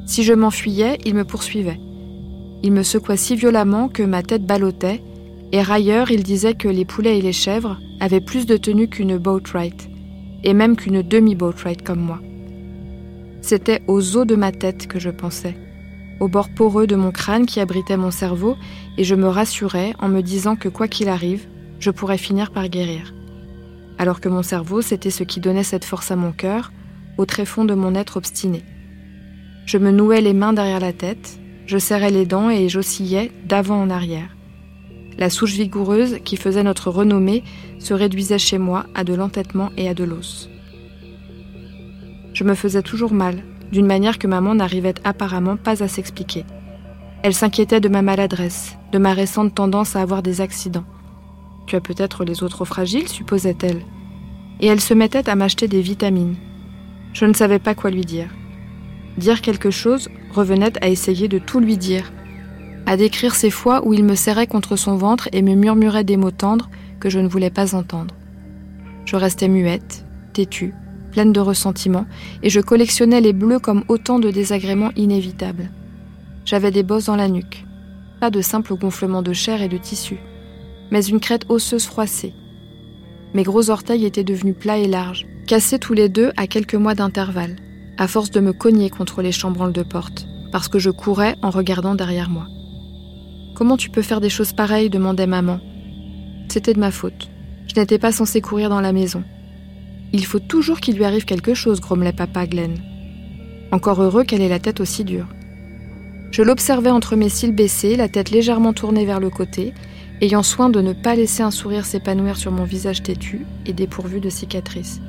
Si je m'enfuyais, il me poursuivait. Il me secouait si violemment que ma tête ballottait, et railleur, il disait que les poulets et les chèvres avaient plus de tenue qu'une boatwright, et même qu'une demi-boatwright comme moi. C'était aux os de ma tête que je pensais, au bord poreux de mon crâne qui abritait mon cerveau, et je me rassurais en me disant que quoi qu'il arrive, je pourrais finir par guérir. Alors que mon cerveau, c'était ce qui donnait cette force à mon cœur, au tréfonds de mon être obstiné. Je me nouais les mains derrière la tête, je serrais les dents et j'oscillais d'avant en arrière. La souche vigoureuse qui faisait notre renommée se réduisait chez moi à de l'entêtement et à de l'os. Je me faisais toujours mal, d'une manière que maman n'arrivait apparemment pas à s'expliquer. Elle s'inquiétait de ma maladresse, de ma récente tendance à avoir des accidents. « Tu as peut-être les os trop fragiles », supposait-elle. Et elle se mettait à m'acheter des vitamines. Je ne savais pas quoi lui dire. Dire quelque chose revenait à essayer de tout lui dire, à décrire ces fois où il me serrait contre son ventre et me murmurait des mots tendres que je ne voulais pas entendre. Je restais muette, têtue, pleine de ressentiment, et je collectionnais les bleus comme autant de désagréments inévitables. J'avais des bosses dans la nuque, pas de simples gonflements de chair et de tissu, mais une crête osseuse froissée. Mes gros orteils étaient devenus plats et larges, cassés tous les deux à quelques mois d'intervalle, à force de me cogner contre les chambranles de porte, parce que je courais en regardant derrière moi. « Comment tu peux faire des choses pareilles ?» demandait maman. C'était de ma faute. Je n'étais pas censée courir dans la maison. « Il faut toujours qu'il lui arrive quelque chose », grommelait papa Glenn. Encore heureux qu'elle ait la tête aussi dure. Je l'observais entre mes cils baissés, la tête légèrement tournée vers le côté, ayant soin de ne pas laisser un sourire s'épanouir sur mon visage têtu et dépourvu de cicatrices.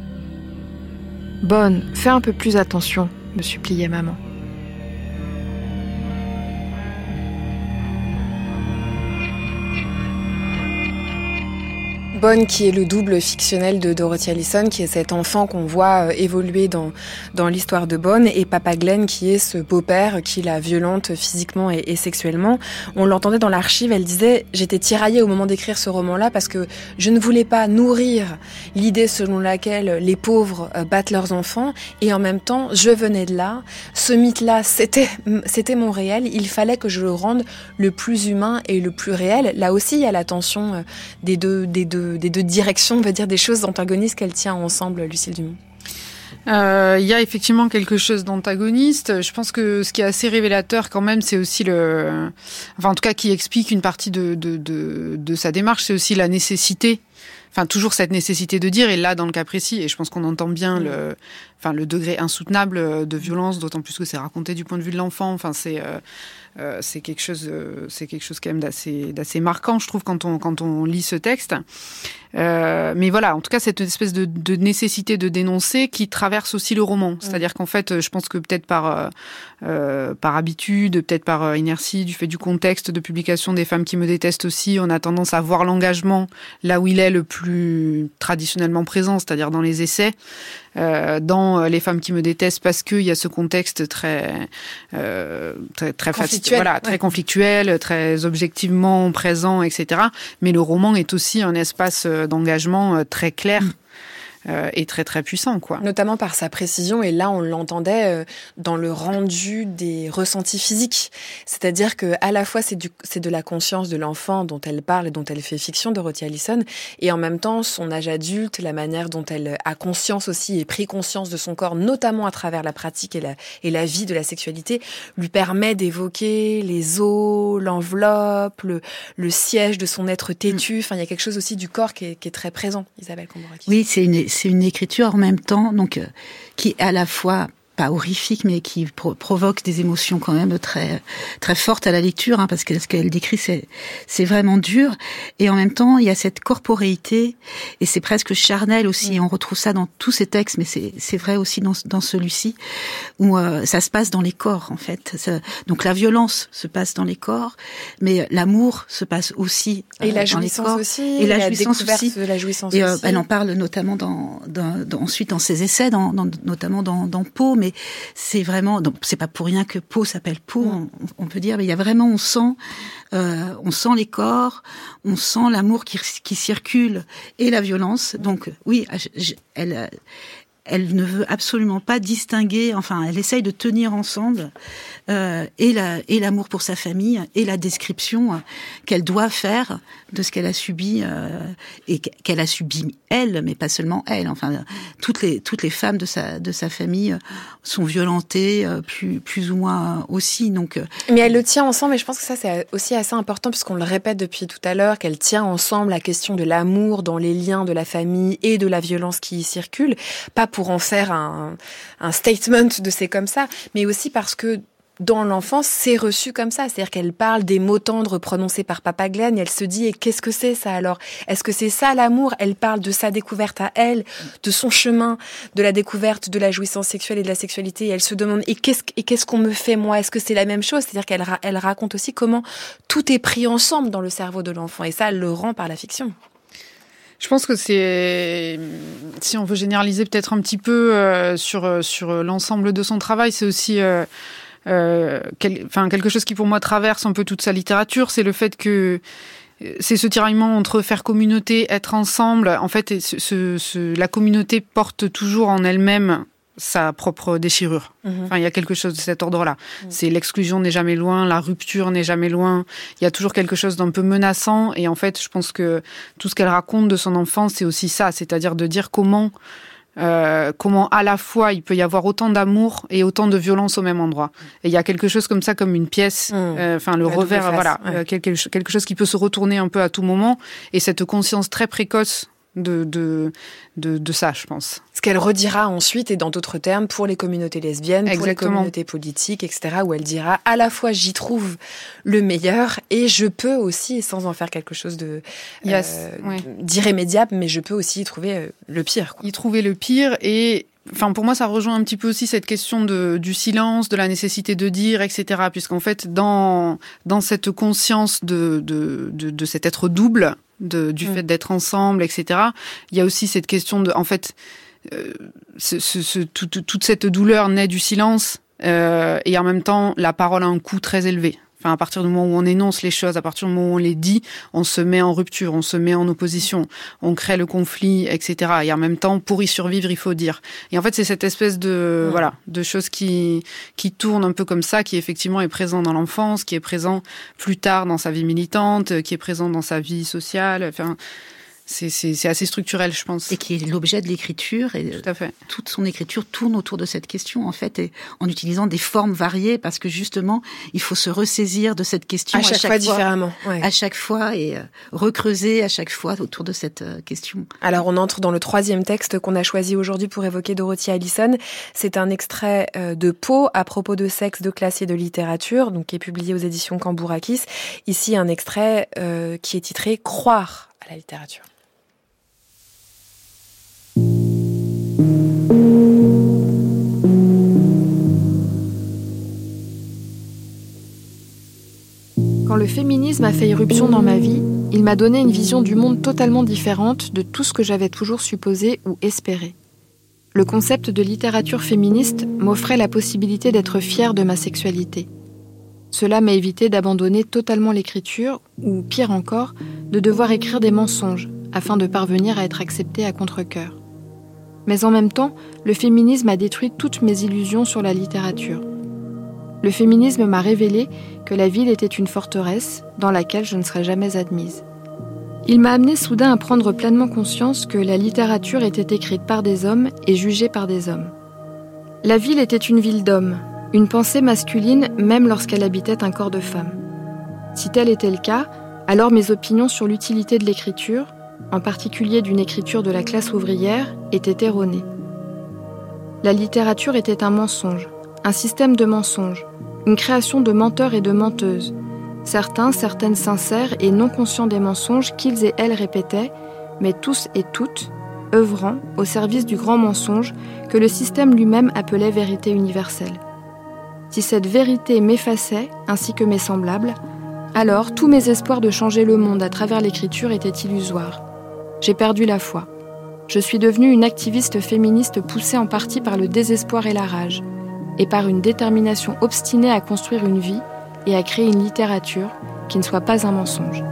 « Bonne, fais un peu plus attention », me suppliait maman. Bonne, qui est le double fictionnel de Dorothy Allison, qui est cet enfant qu'on voit euh, évoluer dans dans l'histoire de Bonne, et Papa Glenn, qui est ce beau-père qui la violente physiquement et, et sexuellement. On l'entendait dans l'archive, elle disait « J'étais tiraillée au moment d'écrire ce roman-là parce que je ne voulais pas nourrir l'idée selon laquelle les pauvres euh, battent leurs enfants, et en même temps, je venais de là. Ce mythe-là, c'était c'était mon réel. Il fallait que je le rende le plus humain et le plus réel. » Là aussi, il y a la tension euh, des deux des deux des deux directions, on va dire, des choses antagonistes qu'elle tient ensemble, Lucille Dumont. Euh, il y a effectivement quelque chose d'antagoniste. Je pense que ce qui est assez révélateur quand même, c'est aussi le, enfin en tout cas qui explique une partie de de de, de sa démarche, c'est aussi la nécessité. Enfin, toujours cette nécessité de dire, et là, dans le cas précis, et je pense qu'on entend bien mmh. le, enfin, le degré insoutenable de violence, d'autant plus que c'est raconté du point de vue de l'enfant. Enfin, c'est, euh, euh, c'est quelque chose, euh, c'est quelque chose quand même d'assez, d'assez marquant, je trouve, quand on, quand on lit ce texte. Euh, mais voilà, en tout cas, cette espèce de, de nécessité de dénoncer qui traverse aussi le roman. C'est-à-dire qu'en fait, je pense que peut-être par, euh, par habitude, peut-être par inertie, du fait du contexte de publication des Femmes qui me détestent aussi, on a tendance à voir l'engagement là où il est le plus plus traditionnellement présent, c'est-à-dire dans les essais, euh, dans Les Femmes qui me détestent, parce qu'il y a ce contexte très euh, très très conflictuel, fati- voilà, très ouais. conflictuel, très objectivement présent, et cetera. Mais le roman est aussi un espace d'engagement très clair. Mmh. Euh, et très très puissant, quoi. Notamment par sa précision, et là on l'entendait euh, dans le rendu des ressentis physiques. C'est-à-dire que à la fois c'est du c'est de la conscience de l'enfant dont elle parle et dont elle fait fiction, Dorothy Allison, et en même temps son âge adulte, la manière dont elle a conscience aussi et pris conscience de son corps, notamment à travers la pratique et la et la vie de la sexualité, lui permet d'évoquer les os, l'enveloppe, le le siège de son être têtu. Enfin, il y a quelque chose aussi du corps qui est, qui est très présent, Isabelle Comboraki. Oui, c'est une c'est une écriture en même temps, donc euh, qui est à la fois pas horrifique, mais qui pro- provoque des émotions quand même très très fortes à la lecture, hein, parce que ce qu'elle décrit, c'est c'est vraiment dur. Et en même temps, il y a cette corporéité, et c'est presque charnel aussi. Mmh. On retrouve ça dans tous ces textes, mais c'est c'est vrai aussi dans dans celui-ci, où euh, ça se passe dans les corps, en fait. Ça, donc la violence se passe dans les corps, mais l'amour se passe aussi euh, et la dans les corps. Aussi, et la, la jouissance aussi. De la jouissance et euh, aussi. Elle en parle notamment dans, dans, dans ensuite dans ses essais, dans, dans notamment dans dans Pau. Mais c'est vraiment, donc c'est pas pour rien que Pau s'appelle Pau, on, on peut dire, mais il y a vraiment, on sent, euh, on sent les corps, on sent l'amour qui, qui circule et la violence. Donc oui, je, elle, elle ne veut absolument pas distinguer, enfin, elle essaye de tenir ensemble euh, et, la, et l'amour pour sa famille et la description euh, qu'elle doit faire de ce qu'elle a subi euh, et qu'elle a subi elle, mais pas seulement elle. Enfin, toutes les toutes les femmes de sa de sa famille sont violentées, euh, plus plus ou moins aussi. Donc, euh, mais elle le tient ensemble, et je pense que ça c'est aussi assez important puisqu'on le répète depuis tout à l'heure, qu'elle tient ensemble la question de l'amour dans les liens de la famille et de la violence qui y circule. Pas pour en faire un, un statement de c'est comme ça, mais aussi parce que dans l'enfance, c'est reçu comme ça. C'est-à-dire qu'elle parle des mots tendres prononcés par Papa Glenn et elle se dit, et qu'est-ce que c'est ça alors ? Est-ce que c'est ça l'amour ? Elle parle de sa découverte à elle, de son chemin, de la découverte de la jouissance sexuelle et de la sexualité. Et elle se demande, et qu'est-ce, et qu'est-ce qu'on me fait moi ? Est-ce que c'est la même chose ? C'est-à-dire qu'elle ra- elle raconte aussi comment tout est pris ensemble dans le cerveau de l'enfant. Et ça, elle le rend par la fiction. Je pense que c'est, si on veut généraliser peut-être un petit peu euh, sur sur l'ensemble de son travail, c'est aussi euh, euh, quel, enfin quelque chose qui pour moi traverse un peu toute sa littérature, c'est le fait que c'est ce tiraillement entre faire communauté, être ensemble. En fait, ce, ce, ce, la communauté porte toujours en elle-même sa propre déchirure. Mmh. Enfin, il y a quelque chose de cet ordre-là. Mmh. C'est l'exclusion n'est jamais loin, la rupture n'est jamais loin. Il y a toujours quelque chose d'un peu menaçant. Et en fait, je pense que tout ce qu'elle raconte de son enfance, c'est aussi ça. C'est-à-dire de dire comment, euh, comment à la fois il peut y avoir autant d'amour et autant de violence au même endroit. Et il y a quelque chose comme ça, comme une pièce. Mmh. Euh, enfin, le la revers, voilà, ouais. euh, quelque, quelque chose qui peut se retourner un peu à tout moment. Et cette conscience très précoce de, de, de, de ça, je pense. Ce qu'elle redira ensuite, et dans d'autres termes, pour les communautés lesbiennes, Exactement. Pour les communautés politiques, et cetera, où elle dira, à la fois, j'y trouve le meilleur, et je peux aussi, sans en faire quelque chose de yes, euh, ouais. d'irrémédiable, mais je peux aussi y trouver le pire, quoi. Y trouver le pire, et... Enfin, pour moi, ça rejoint un petit peu aussi cette question de, du silence, de la nécessité de dire, et cetera. Puisqu'en fait, dans, dans cette conscience de, de, de, de cet être double, de, du mmh. fait d'être ensemble, et cetera, il y a aussi cette question de, en fait, euh, ce, ce, ce, tout, toute cette douleur naît du silence, euh, et en même temps, la parole a un coût très élevé. Enfin, à partir du moment où on énonce les choses, à partir du moment où on les dit, on se met en rupture, on se met en opposition, on crée le conflit, et cetera. Et en même temps, pour y survivre, il faut dire. Et en fait, c'est cette espèce de, ouais. voilà, de choses qui, qui tournent un peu comme ça, qui effectivement est présent dans l'enfance, qui est présent plus tard dans sa vie militante, qui est présent dans sa vie sociale. Enfin, C'est, c'est, c'est assez structurel, je pense. Et qui est l'objet de l'écriture. Et Tout à fait. Toute son écriture tourne autour de cette question, en fait, et en utilisant des formes variées, parce que justement, il faut se ressaisir de cette question à chaque, à chaque fois, fois différemment. Ouais. À chaque fois, et euh, recreuser à chaque fois autour de cette euh, question. Alors, on entre dans le troisième texte qu'on a choisi aujourd'hui pour évoquer Dorothy Allison. C'est un extrait euh, de Pau à propos de sexe, de classe et de littérature, donc qui est publié aux éditions Cambourakis. Ici, un extrait euh, qui est titré « Croire à la littérature ». Quand le féminisme a fait irruption dans ma vie, il m'a donné une vision du monde totalement différente de tout ce que j'avais toujours supposé ou espéré. Le concept de littérature féministe m'offrait la possibilité d'être fière de ma sexualité. Cela m'a évité d'abandonner totalement l'écriture, ou pire encore, de devoir écrire des mensonges, afin de parvenir à être acceptée à contre-cœur. Mais en même temps, le féminisme a détruit toutes mes illusions sur la littérature. Le féminisme m'a révélé que la ville était une forteresse dans laquelle je ne serais jamais admise. Il m'a amené soudain à prendre pleinement conscience que la littérature était écrite par des hommes et jugée par des hommes. La ville était une ville d'hommes, une pensée masculine même lorsqu'elle habitait un corps de femme. Si tel était le cas, alors mes opinions sur l'utilité de l'écriture, en particulier d'une écriture de la classe ouvrière, étaient erronées. La littérature était un mensonge, un système de mensonges, une création de menteurs et de menteuses, certains, certaines sincères et non conscients des mensonges qu'ils et elles répétaient, mais tous et toutes, œuvrant au service du grand mensonge que le système lui-même appelait vérité universelle. Si cette vérité m'effaçait, ainsi que mes semblables, alors tous mes espoirs de changer le monde à travers l'écriture étaient illusoires. J'ai perdu la foi. Je suis devenue une activiste féministe poussée en partie par le désespoir et la rage, et par une détermination obstinée à construire une vie et à créer une littérature qui ne soit pas un mensonge.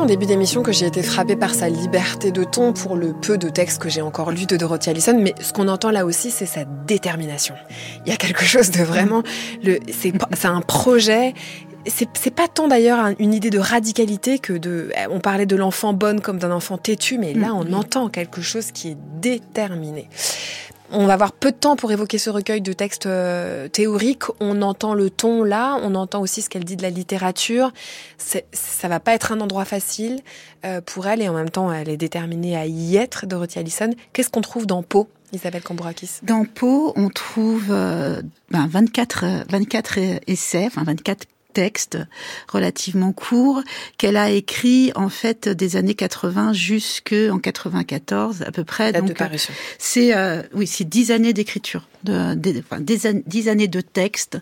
début d'émission que j'ai été frappée par sa liberté de ton pour le peu de textes que j'ai encore lus de Dorothy Allison, mais ce qu'on entend là aussi, c'est sa détermination. Il y a quelque chose de vraiment... Le, c'est, c'est un projet... C'est, c'est pas tant d'ailleurs une idée de radicalité que de... On parlait de l'enfant bonne comme d'un enfant têtu, mais là, on entend quelque chose qui est déterminé. On va avoir peu de temps pour évoquer ce recueil de textes euh, théoriques. On entend le ton là, on entend aussi ce qu'elle dit de la littérature. C'est, ça va pas être un endroit facile euh, pour elle, et en même temps, elle est déterminée à y être, Dorothy Allison. Qu'est-ce qu'on trouve dans Pau, Isabelle Cambourakis? Dans Pau, on trouve euh, ben, vingt-quatre, vingt-quatre essais, enfin vingt-quatre textes relativement courts qu'elle a écrits en fait des années quatre-vingts jusqu'en quatre-vingt-quatorze à peu près. Date donc de parution. C'est euh, oui, c'est dix années d'écriture, de, de, enfin, des, dix années de textes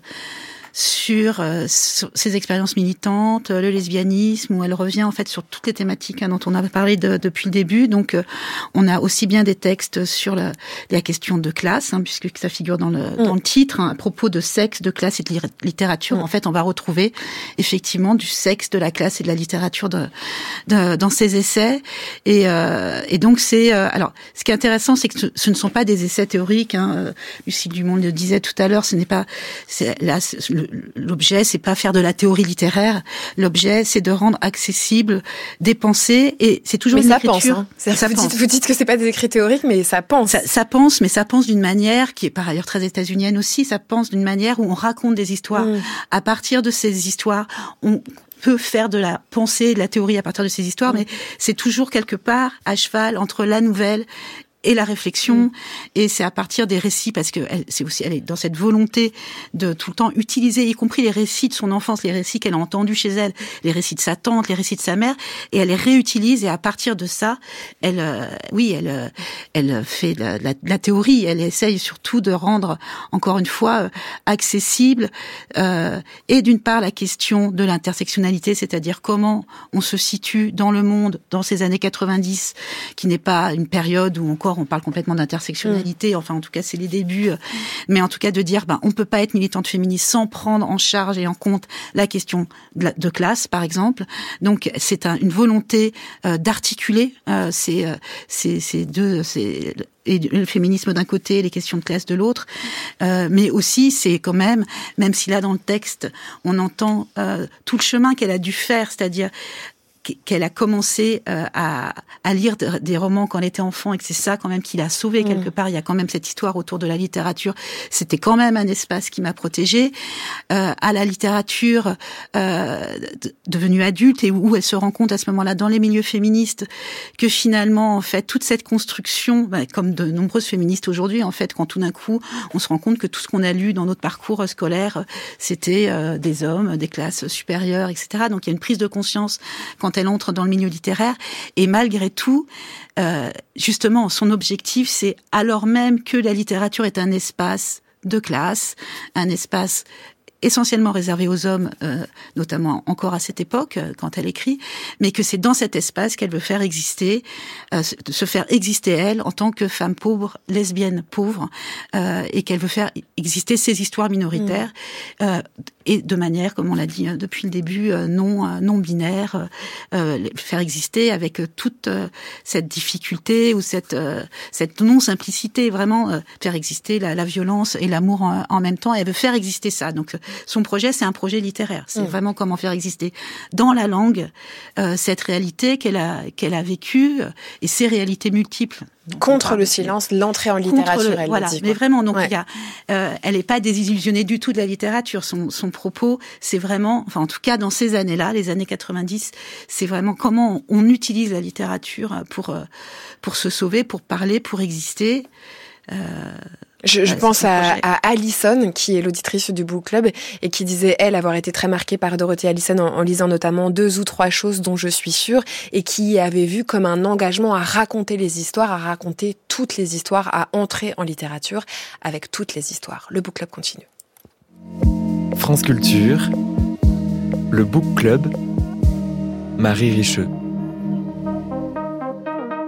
sur, euh, sur ses expériences militantes, le lesbianisme, où elle revient en fait sur toutes les thématiques hein, dont on a parlé de, depuis le début. Donc, euh, on a aussi bien des textes sur la, la question de classe, hein, puisque ça figure dans le, mmh. dans le titre, hein, à propos de sexe, de classe et de littérature. Mmh. En fait, on va retrouver effectivement du sexe, de la classe et de la littérature de, de, dans ses essais. Et, euh, et donc, c'est euh, alors, ce qui est intéressant, c'est que ce, ce ne sont pas des essais théoriques. Hein, Lucille Dumont le disait tout à l'heure. Ce n'est pas c'est, là. C'est, le, L'objet, c'est pas faire de la théorie littéraire. L'objet, c'est de rendre accessible des pensées, et c'est toujours mais une ça écriture. Pense, hein. Ça vous pense. Dites, vous dites que c'est pas des écrits théoriques, mais ça pense. Ça, ça pense, mais ça pense d'une manière qui est par ailleurs très états-unienne aussi. Ça pense d'une manière où on raconte des histoires. Mmh. À partir de ces histoires, on peut faire de la pensée, de la théorie à partir de ces histoires, mmh. mais c'est toujours quelque part à cheval entre la nouvelle et la réflexion, mmh. et c'est à partir des récits, parce que elle, c'est aussi, elle est dans cette volonté de tout le temps utiliser, y compris les récits de son enfance, les récits qu'elle a entendus chez elle, les récits de sa tante, les récits de sa mère, et elle les réutilise, et à partir de ça, elle, euh, oui, elle, euh, elle fait de la, la, la théorie, elle essaye surtout de rendre, encore une fois, euh, accessible, euh, et d'une part la question de l'intersectionnalité, c'est-à-dire comment on se situe dans le monde, dans ces années quatre-vingt-dix, qui n'est pas une période où encore on parle complètement d'intersectionnalité, mmh. enfin en tout cas c'est les débuts, mais en tout cas de dire ben on peut pas être militante féministe sans prendre en charge et en compte la question de, la, de classe par exemple. Donc c'est un, une volonté euh, d'articuler euh, ces, euh, ces, ces deux, ces, et le féminisme d'un côté, les questions de classe de l'autre, euh, mais aussi c'est quand même, même si là dans le texte on entend euh, tout le chemin qu'elle a dû faire, c'est-à-dire qu'elle a commencé euh, à, à lire de, des romans quand elle était enfant, et que c'est ça quand même qui l'a sauvée mmh. quelque part. Il y a quand même cette histoire autour de la littérature. C'était quand même un espace qui m'a protégée. Euh, à la littérature euh, de, devenue adulte, et où elle se rend compte à ce moment-là dans les milieux féministes que finalement, en fait, toute cette construction, ben, comme de nombreuses féministes aujourd'hui, en fait, quand tout d'un coup, on se rend compte que tout ce qu'on a lu dans notre parcours scolaire, c'était euh, des hommes, des classes supérieures, et cetera. Donc il y a une prise de conscience quand elle entre dans le milieu littéraire, et malgré tout, euh, justement, son objectif, c'est, alors même que la littérature est un espace de classe, un espace essentiellement réservé aux hommes, euh, notamment encore à cette époque, euh, quand elle écrit, mais que c'est dans cet espace qu'elle veut faire exister, euh, se faire exister elle, en tant que femme pauvre, lesbienne pauvre, euh, et qu'elle veut faire exister ses histoires minoritaires, mmh. euh, et de manière, comme on l'a dit euh, depuis le début, euh, non euh, non binaire, euh, faire exister avec euh, toute euh, cette difficulté ou cette euh, cette non simplicité, vraiment euh, faire exister la, la violence et l'amour en, en même temps. Elle veut faire exister ça. Donc son projet, c'est un projet littéraire. C'est mmh. vraiment comment faire exister dans la langue euh, cette réalité qu'elle a qu'elle a vécue, euh, et ces réalités multiples. Donc, contre le silence, l'entrée en littérature, le, elle voilà, dit, mais vraiment, donc ouais. il y a, euh, elle n'est pas désillusionnée du tout de la littérature. Son, son propos, c'est vraiment, enfin en tout cas dans ces années-là, les années quatre-vingt-dix, c'est vraiment comment on, on utilise la littérature pour euh, pour se sauver, pour parler, pour exister. Euh, Je, je ouais, pense à, à Alison, qui est l'auditrice du Book Club, et qui disait, elle, avoir été très marquée par Dorothy Allison en, en lisant notamment Deux ou trois choses dont je suis sûre, et qui avait vu comme un engagement à raconter les histoires, à raconter toutes les histoires, à entrer en littérature avec toutes les histoires. Le Book Club continue. France Culture, le Book Club, Marie Richeux.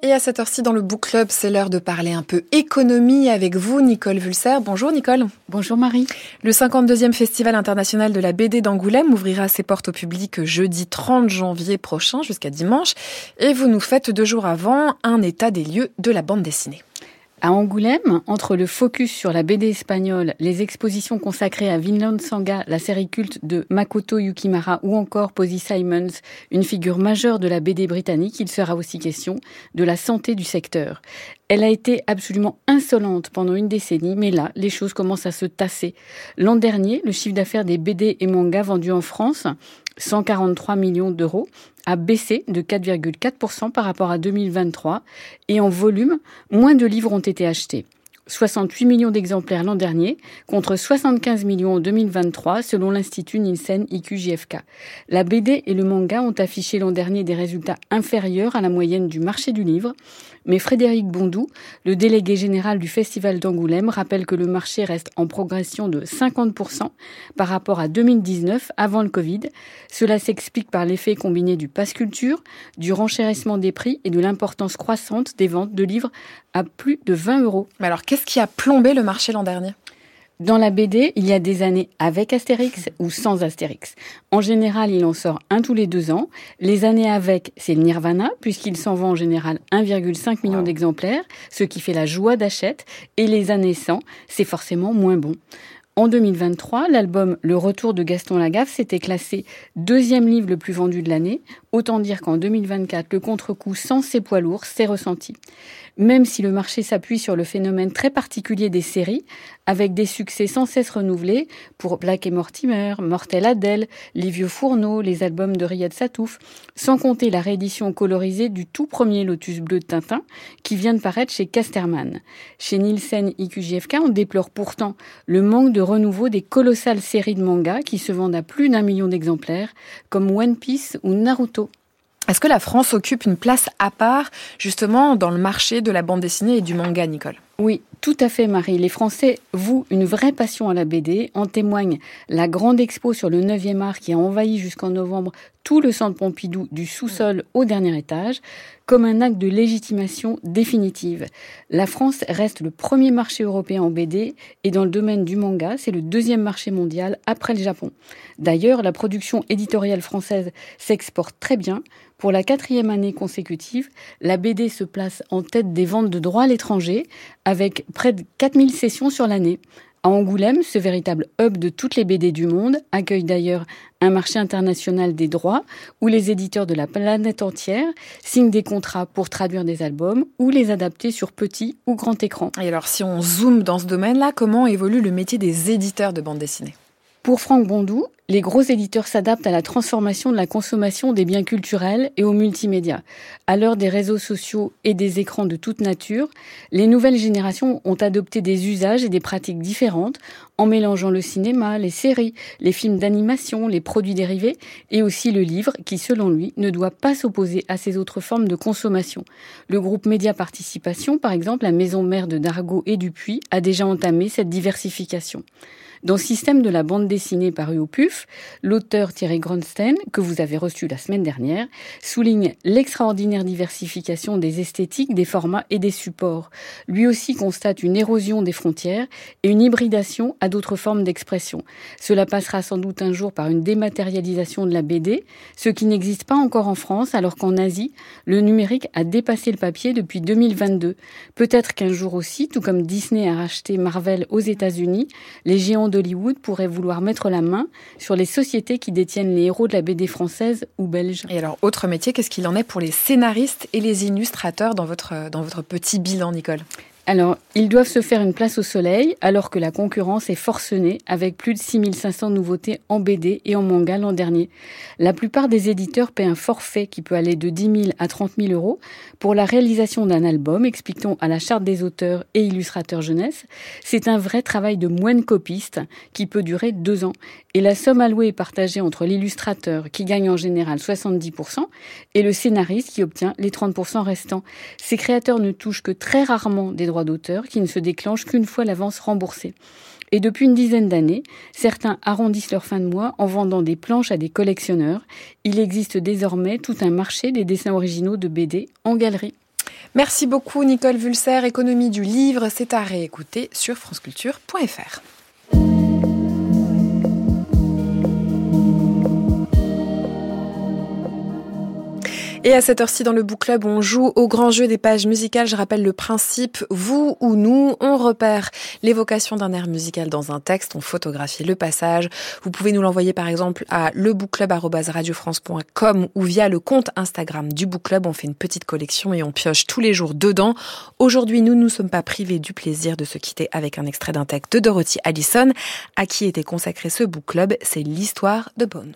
Et à cette heure-ci, dans le Book Club, c'est l'heure de parler un peu économie avec vous, Nicole Vulser. Bonjour Nicole. Bonjour Marie. Le cinquante-deuxième Festival international de la B D d'Angoulême ouvrira ses portes au public jeudi trente janvier prochain jusqu'à dimanche. Et vous nous faites deux jours avant un état des lieux de la bande dessinée. À Angoulême, entre le focus sur la B D espagnole, les expositions consacrées à Vinland Saga, la série culte de Makoto Yukimura ou encore Posy Simons, une figure majeure de la B D britannique, il sera aussi question de la santé du secteur. Elle a été absolument insolente pendant une décennie, mais là, les choses commencent à se tasser. L'an dernier, le chiffre d'affaires des B D et mangas vendus en France, cent quarante-trois millions d'euros, a baissé de quatre virgule quatre pour cent par rapport à deux mille vingt-trois et en volume, moins de livres ont été achetés. soixante-huit millions d'exemplaires l'an dernier contre soixante-quinze millions en deux mille vingt-trois selon l'Institut Nielsen I Q J F K. La B D et le manga ont affiché l'an dernier des résultats inférieurs à la moyenne du marché du livre, mais Frédéric Bondou, le délégué général du Festival d'Angoulême, rappelle que le marché reste en progression de cinquante pour cent par rapport à deux mille dix-neuf, avant le Covid. Cela s'explique par l'effet combiné du pass culture, du renchérissement des prix et de l'importance croissante des ventes de livres à plus de vingt euros. Mais alors, qu'est-ce qui a plombé le marché l'an dernier ? Dans la B D, il y a des années avec Astérix ou sans Astérix. En général, il en sort un tous les deux ans. Les années avec, c'est le Nirvana, puisqu'il s'en vend en général un virgule cinq million wow. d'exemplaires, ce qui fait la joie d'achat. Et les années sans, c'est forcément moins bon. En deux mille vingt-trois, l'album Le Retour de Gaston Lagaffe s'était classé deuxième livre le plus vendu de l'année. Autant dire qu'en deux mille vingt-quatre, le contre-coup sans ses poids lourds s'est ressenti. Même si le marché s'appuie sur le phénomène très particulier des séries, avec des succès sans cesse renouvelés pour Black et Mortimer, Mortel Adèle, Les Vieux Fourneaux, les albums de Riyad Satouf, sans compter la réédition colorisée du tout premier Lotus bleu de Tintin qui vient de paraître chez Casterman. Chez Nielsen I Q J F K, on déplore pourtant le manque de renouveau des colossales séries de mangas qui se vendent à plus d'un million d'exemplaires, comme One Piece ou Naruto. Est-ce que la France occupe une place à part, justement, dans le marché de la bande dessinée et du manga, Nicole ? Oui, tout à fait, Marie. Les Français vouent une vraie passion à la B D. En témoigne la grande expo sur le neuvième art qui a envahi jusqu'en novembre tout le centre Pompidou du sous-sol au dernier étage, comme un acte de légitimation définitive. La France reste le premier marché européen en B D et dans le domaine du manga, c'est le deuxième marché mondial après le Japon. D'ailleurs, la production éditoriale française s'exporte très bien. Pour la quatrième année consécutive, la B D se place en tête des ventes de droits à l'étranger avec près de quatre mille sessions sur l'année. À Angoulême, ce véritable hub de toutes les B D du monde accueille d'ailleurs un marché international des droits où les éditeurs de la planète entière signent des contrats pour traduire des albums ou les adapter sur petit ou grand écran. Et alors, si on zoome dans ce domaine-là, comment évolue le métier des éditeurs de bande dessinée ? Pour Franck Bondou, les gros éditeurs s'adaptent à la transformation de la consommation des biens culturels et aux multimédia. À l'heure des réseaux sociaux et des écrans de toute nature, les nouvelles générations ont adopté des usages et des pratiques différentes en mélangeant le cinéma, les séries, les films d'animation, les produits dérivés et aussi le livre qui, selon lui, ne doit pas s'opposer à ces autres formes de consommation. Le groupe Média Participation, par exemple, la maison mère de Dargaud et Dupuis, a déjà entamé cette diversification. Dans Système de la bande dessinée paru au P U F, l'auteur Thierry Gronstein, que vous avez reçu la semaine dernière, souligne l'extraordinaire diversification des esthétiques, des formats et des supports. Lui aussi constate une érosion des frontières et une hybridation à d'autres formes d'expression. Cela passera sans doute un jour par une dématérialisation de la B D, ce qui n'existe pas encore en France, alors qu'en Asie, le numérique a dépassé le papier depuis deux mille vingt-deux. Peut-être qu'un jour aussi, tout comme Disney a racheté Marvel aux États-Unis, les géants d'Hollywood pourrait vouloir mettre la main sur les sociétés qui détiennent les héros de la B D française ou belge. Et alors, autre métier, qu'est-ce qu'il en est pour les scénaristes et les illustrateurs dans votre, dans votre petit bilan, Nicole ? Alors, ils doivent se faire une place au soleil, alors que la concurrence est forcenée, avec plus de six mille cinq cents nouveautés en B D et en manga l'an dernier. La plupart des éditeurs paient un forfait qui peut aller de dix mille à trente mille euros pour la réalisation d'un album, expliquons à la Charte des auteurs et illustrateurs jeunesse. C'est un vrai travail de moine copiste qui peut durer deux ans. Et la somme allouée est partagée entre l'illustrateur, qui gagne en général soixante-dix pour cent, et le scénariste, qui obtient les trente pour cent restants. Ces créateurs ne touchent que très rarement des droits d'auteur, qui ne se déclenchent qu'une fois l'avance remboursée. Et depuis une dizaine d'années, certains arrondissent leur fin de mois en vendant des planches à des collectionneurs. Il existe désormais tout un marché des dessins originaux de B D en galerie. Merci beaucoup Nicole Vulser. Économie du livre, c'est à réécouter sur franceculture point f r. Et à cette heure-ci, dans le Book Club, on joue au grand jeu des pages musicales. Je rappelle le principe, vous ou nous, on repère l'évocation d'un air musical dans un texte, on photographie le passage. Vous pouvez nous l'envoyer par exemple à le book club arobase radio france point com ou via le compte Instagram du Book Club. On fait une petite collection et on pioche tous les jours dedans. Aujourd'hui, nous ne nous sommes pas privés du plaisir de se quitter avec un extrait d'un texte de Dorothy Allison, à qui était consacré ce Book Club. C'est l'histoire de Bone.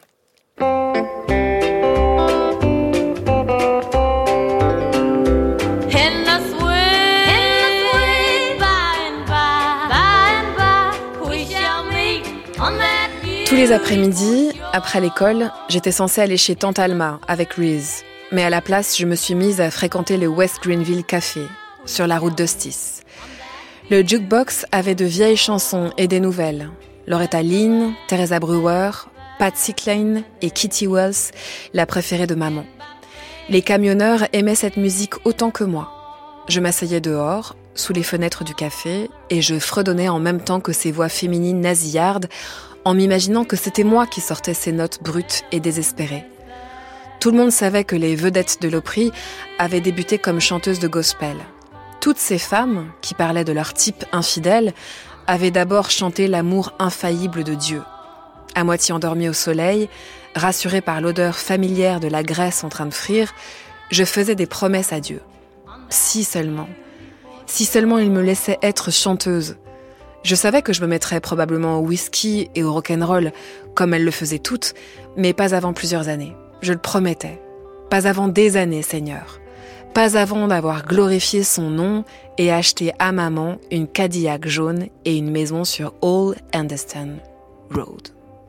Tous les après-midi, après l'école, j'étais censée aller chez Tante Alma avec Reese. Mais à la place, je me suis mise à fréquenter le West Greenville Café, sur la route d'Ostis. Le jukebox avait de vieilles chansons et des nouvelles. Loretta Lynn, Teresa Brewer, Patsy Cline et Kitty Wells, la préférée de maman. Les camionneurs aimaient cette musique autant que moi. Je m'asseyais dehors, sous les fenêtres du café, et je fredonnais en même temps que ces voix féminines nasillardes, en m'imaginant que c'était moi qui sortais ces notes brutes et désespérées. Tout le monde savait que les vedettes de l'Opry avaient débuté comme chanteuses de gospel. Toutes ces femmes, qui parlaient de leur type infidèle, avaient d'abord chanté l'amour infaillible de Dieu. À moitié endormie au soleil, rassurée par l'odeur familière de la graisse en train de frire, je faisais des promesses à Dieu. Si seulement, si seulement il me laissait être chanteuse. Je savais que je me mettrais probablement au whisky et au rock'n'roll, comme elles le faisaient toutes, mais pas avant plusieurs années. Je le promettais. Pas avant des années, Seigneur. Pas avant d'avoir glorifié son nom et acheté à maman une Cadillac jaune et une maison sur Old Anderson Road.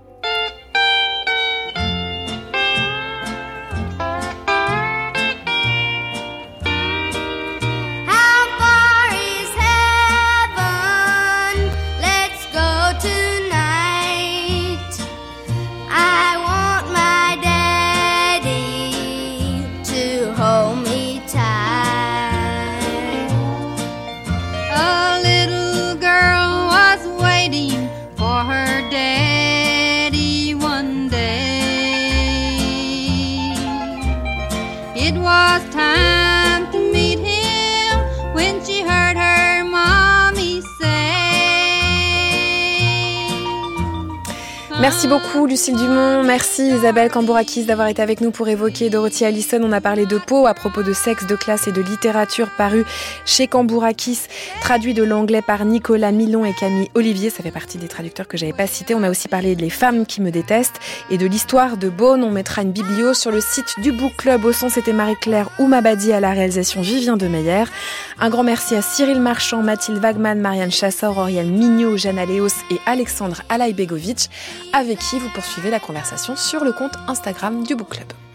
Merci beaucoup Lucille Dumont, merci Isabelle Cambourakis d'avoir été avec nous pour évoquer Dorothy Allison. On a parlé de Poe à propos de sexe, de classe et de littérature paru chez Cambourakis, traduit de l'anglais par Nicolas Milon et Camille Olivier. Ça fait partie des traducteurs que j'avais pas cités. On a aussi parlé de Les femmes qui me détestent et de l'histoire de Bone. On mettra une biblio sur le site du Book Club. Au son, c'était Marie-Claire Oumabadi, à la réalisation Vivien Demeyer. Un grand merci à Cyril Marchand, Mathilde Wagman, Marianne Chassor, Auriel Mignot, Jeanne Aléos et Alexandre Alaïbegovic, avec qui vous poursuivez la conversation sur le compte Instagram du Book Club.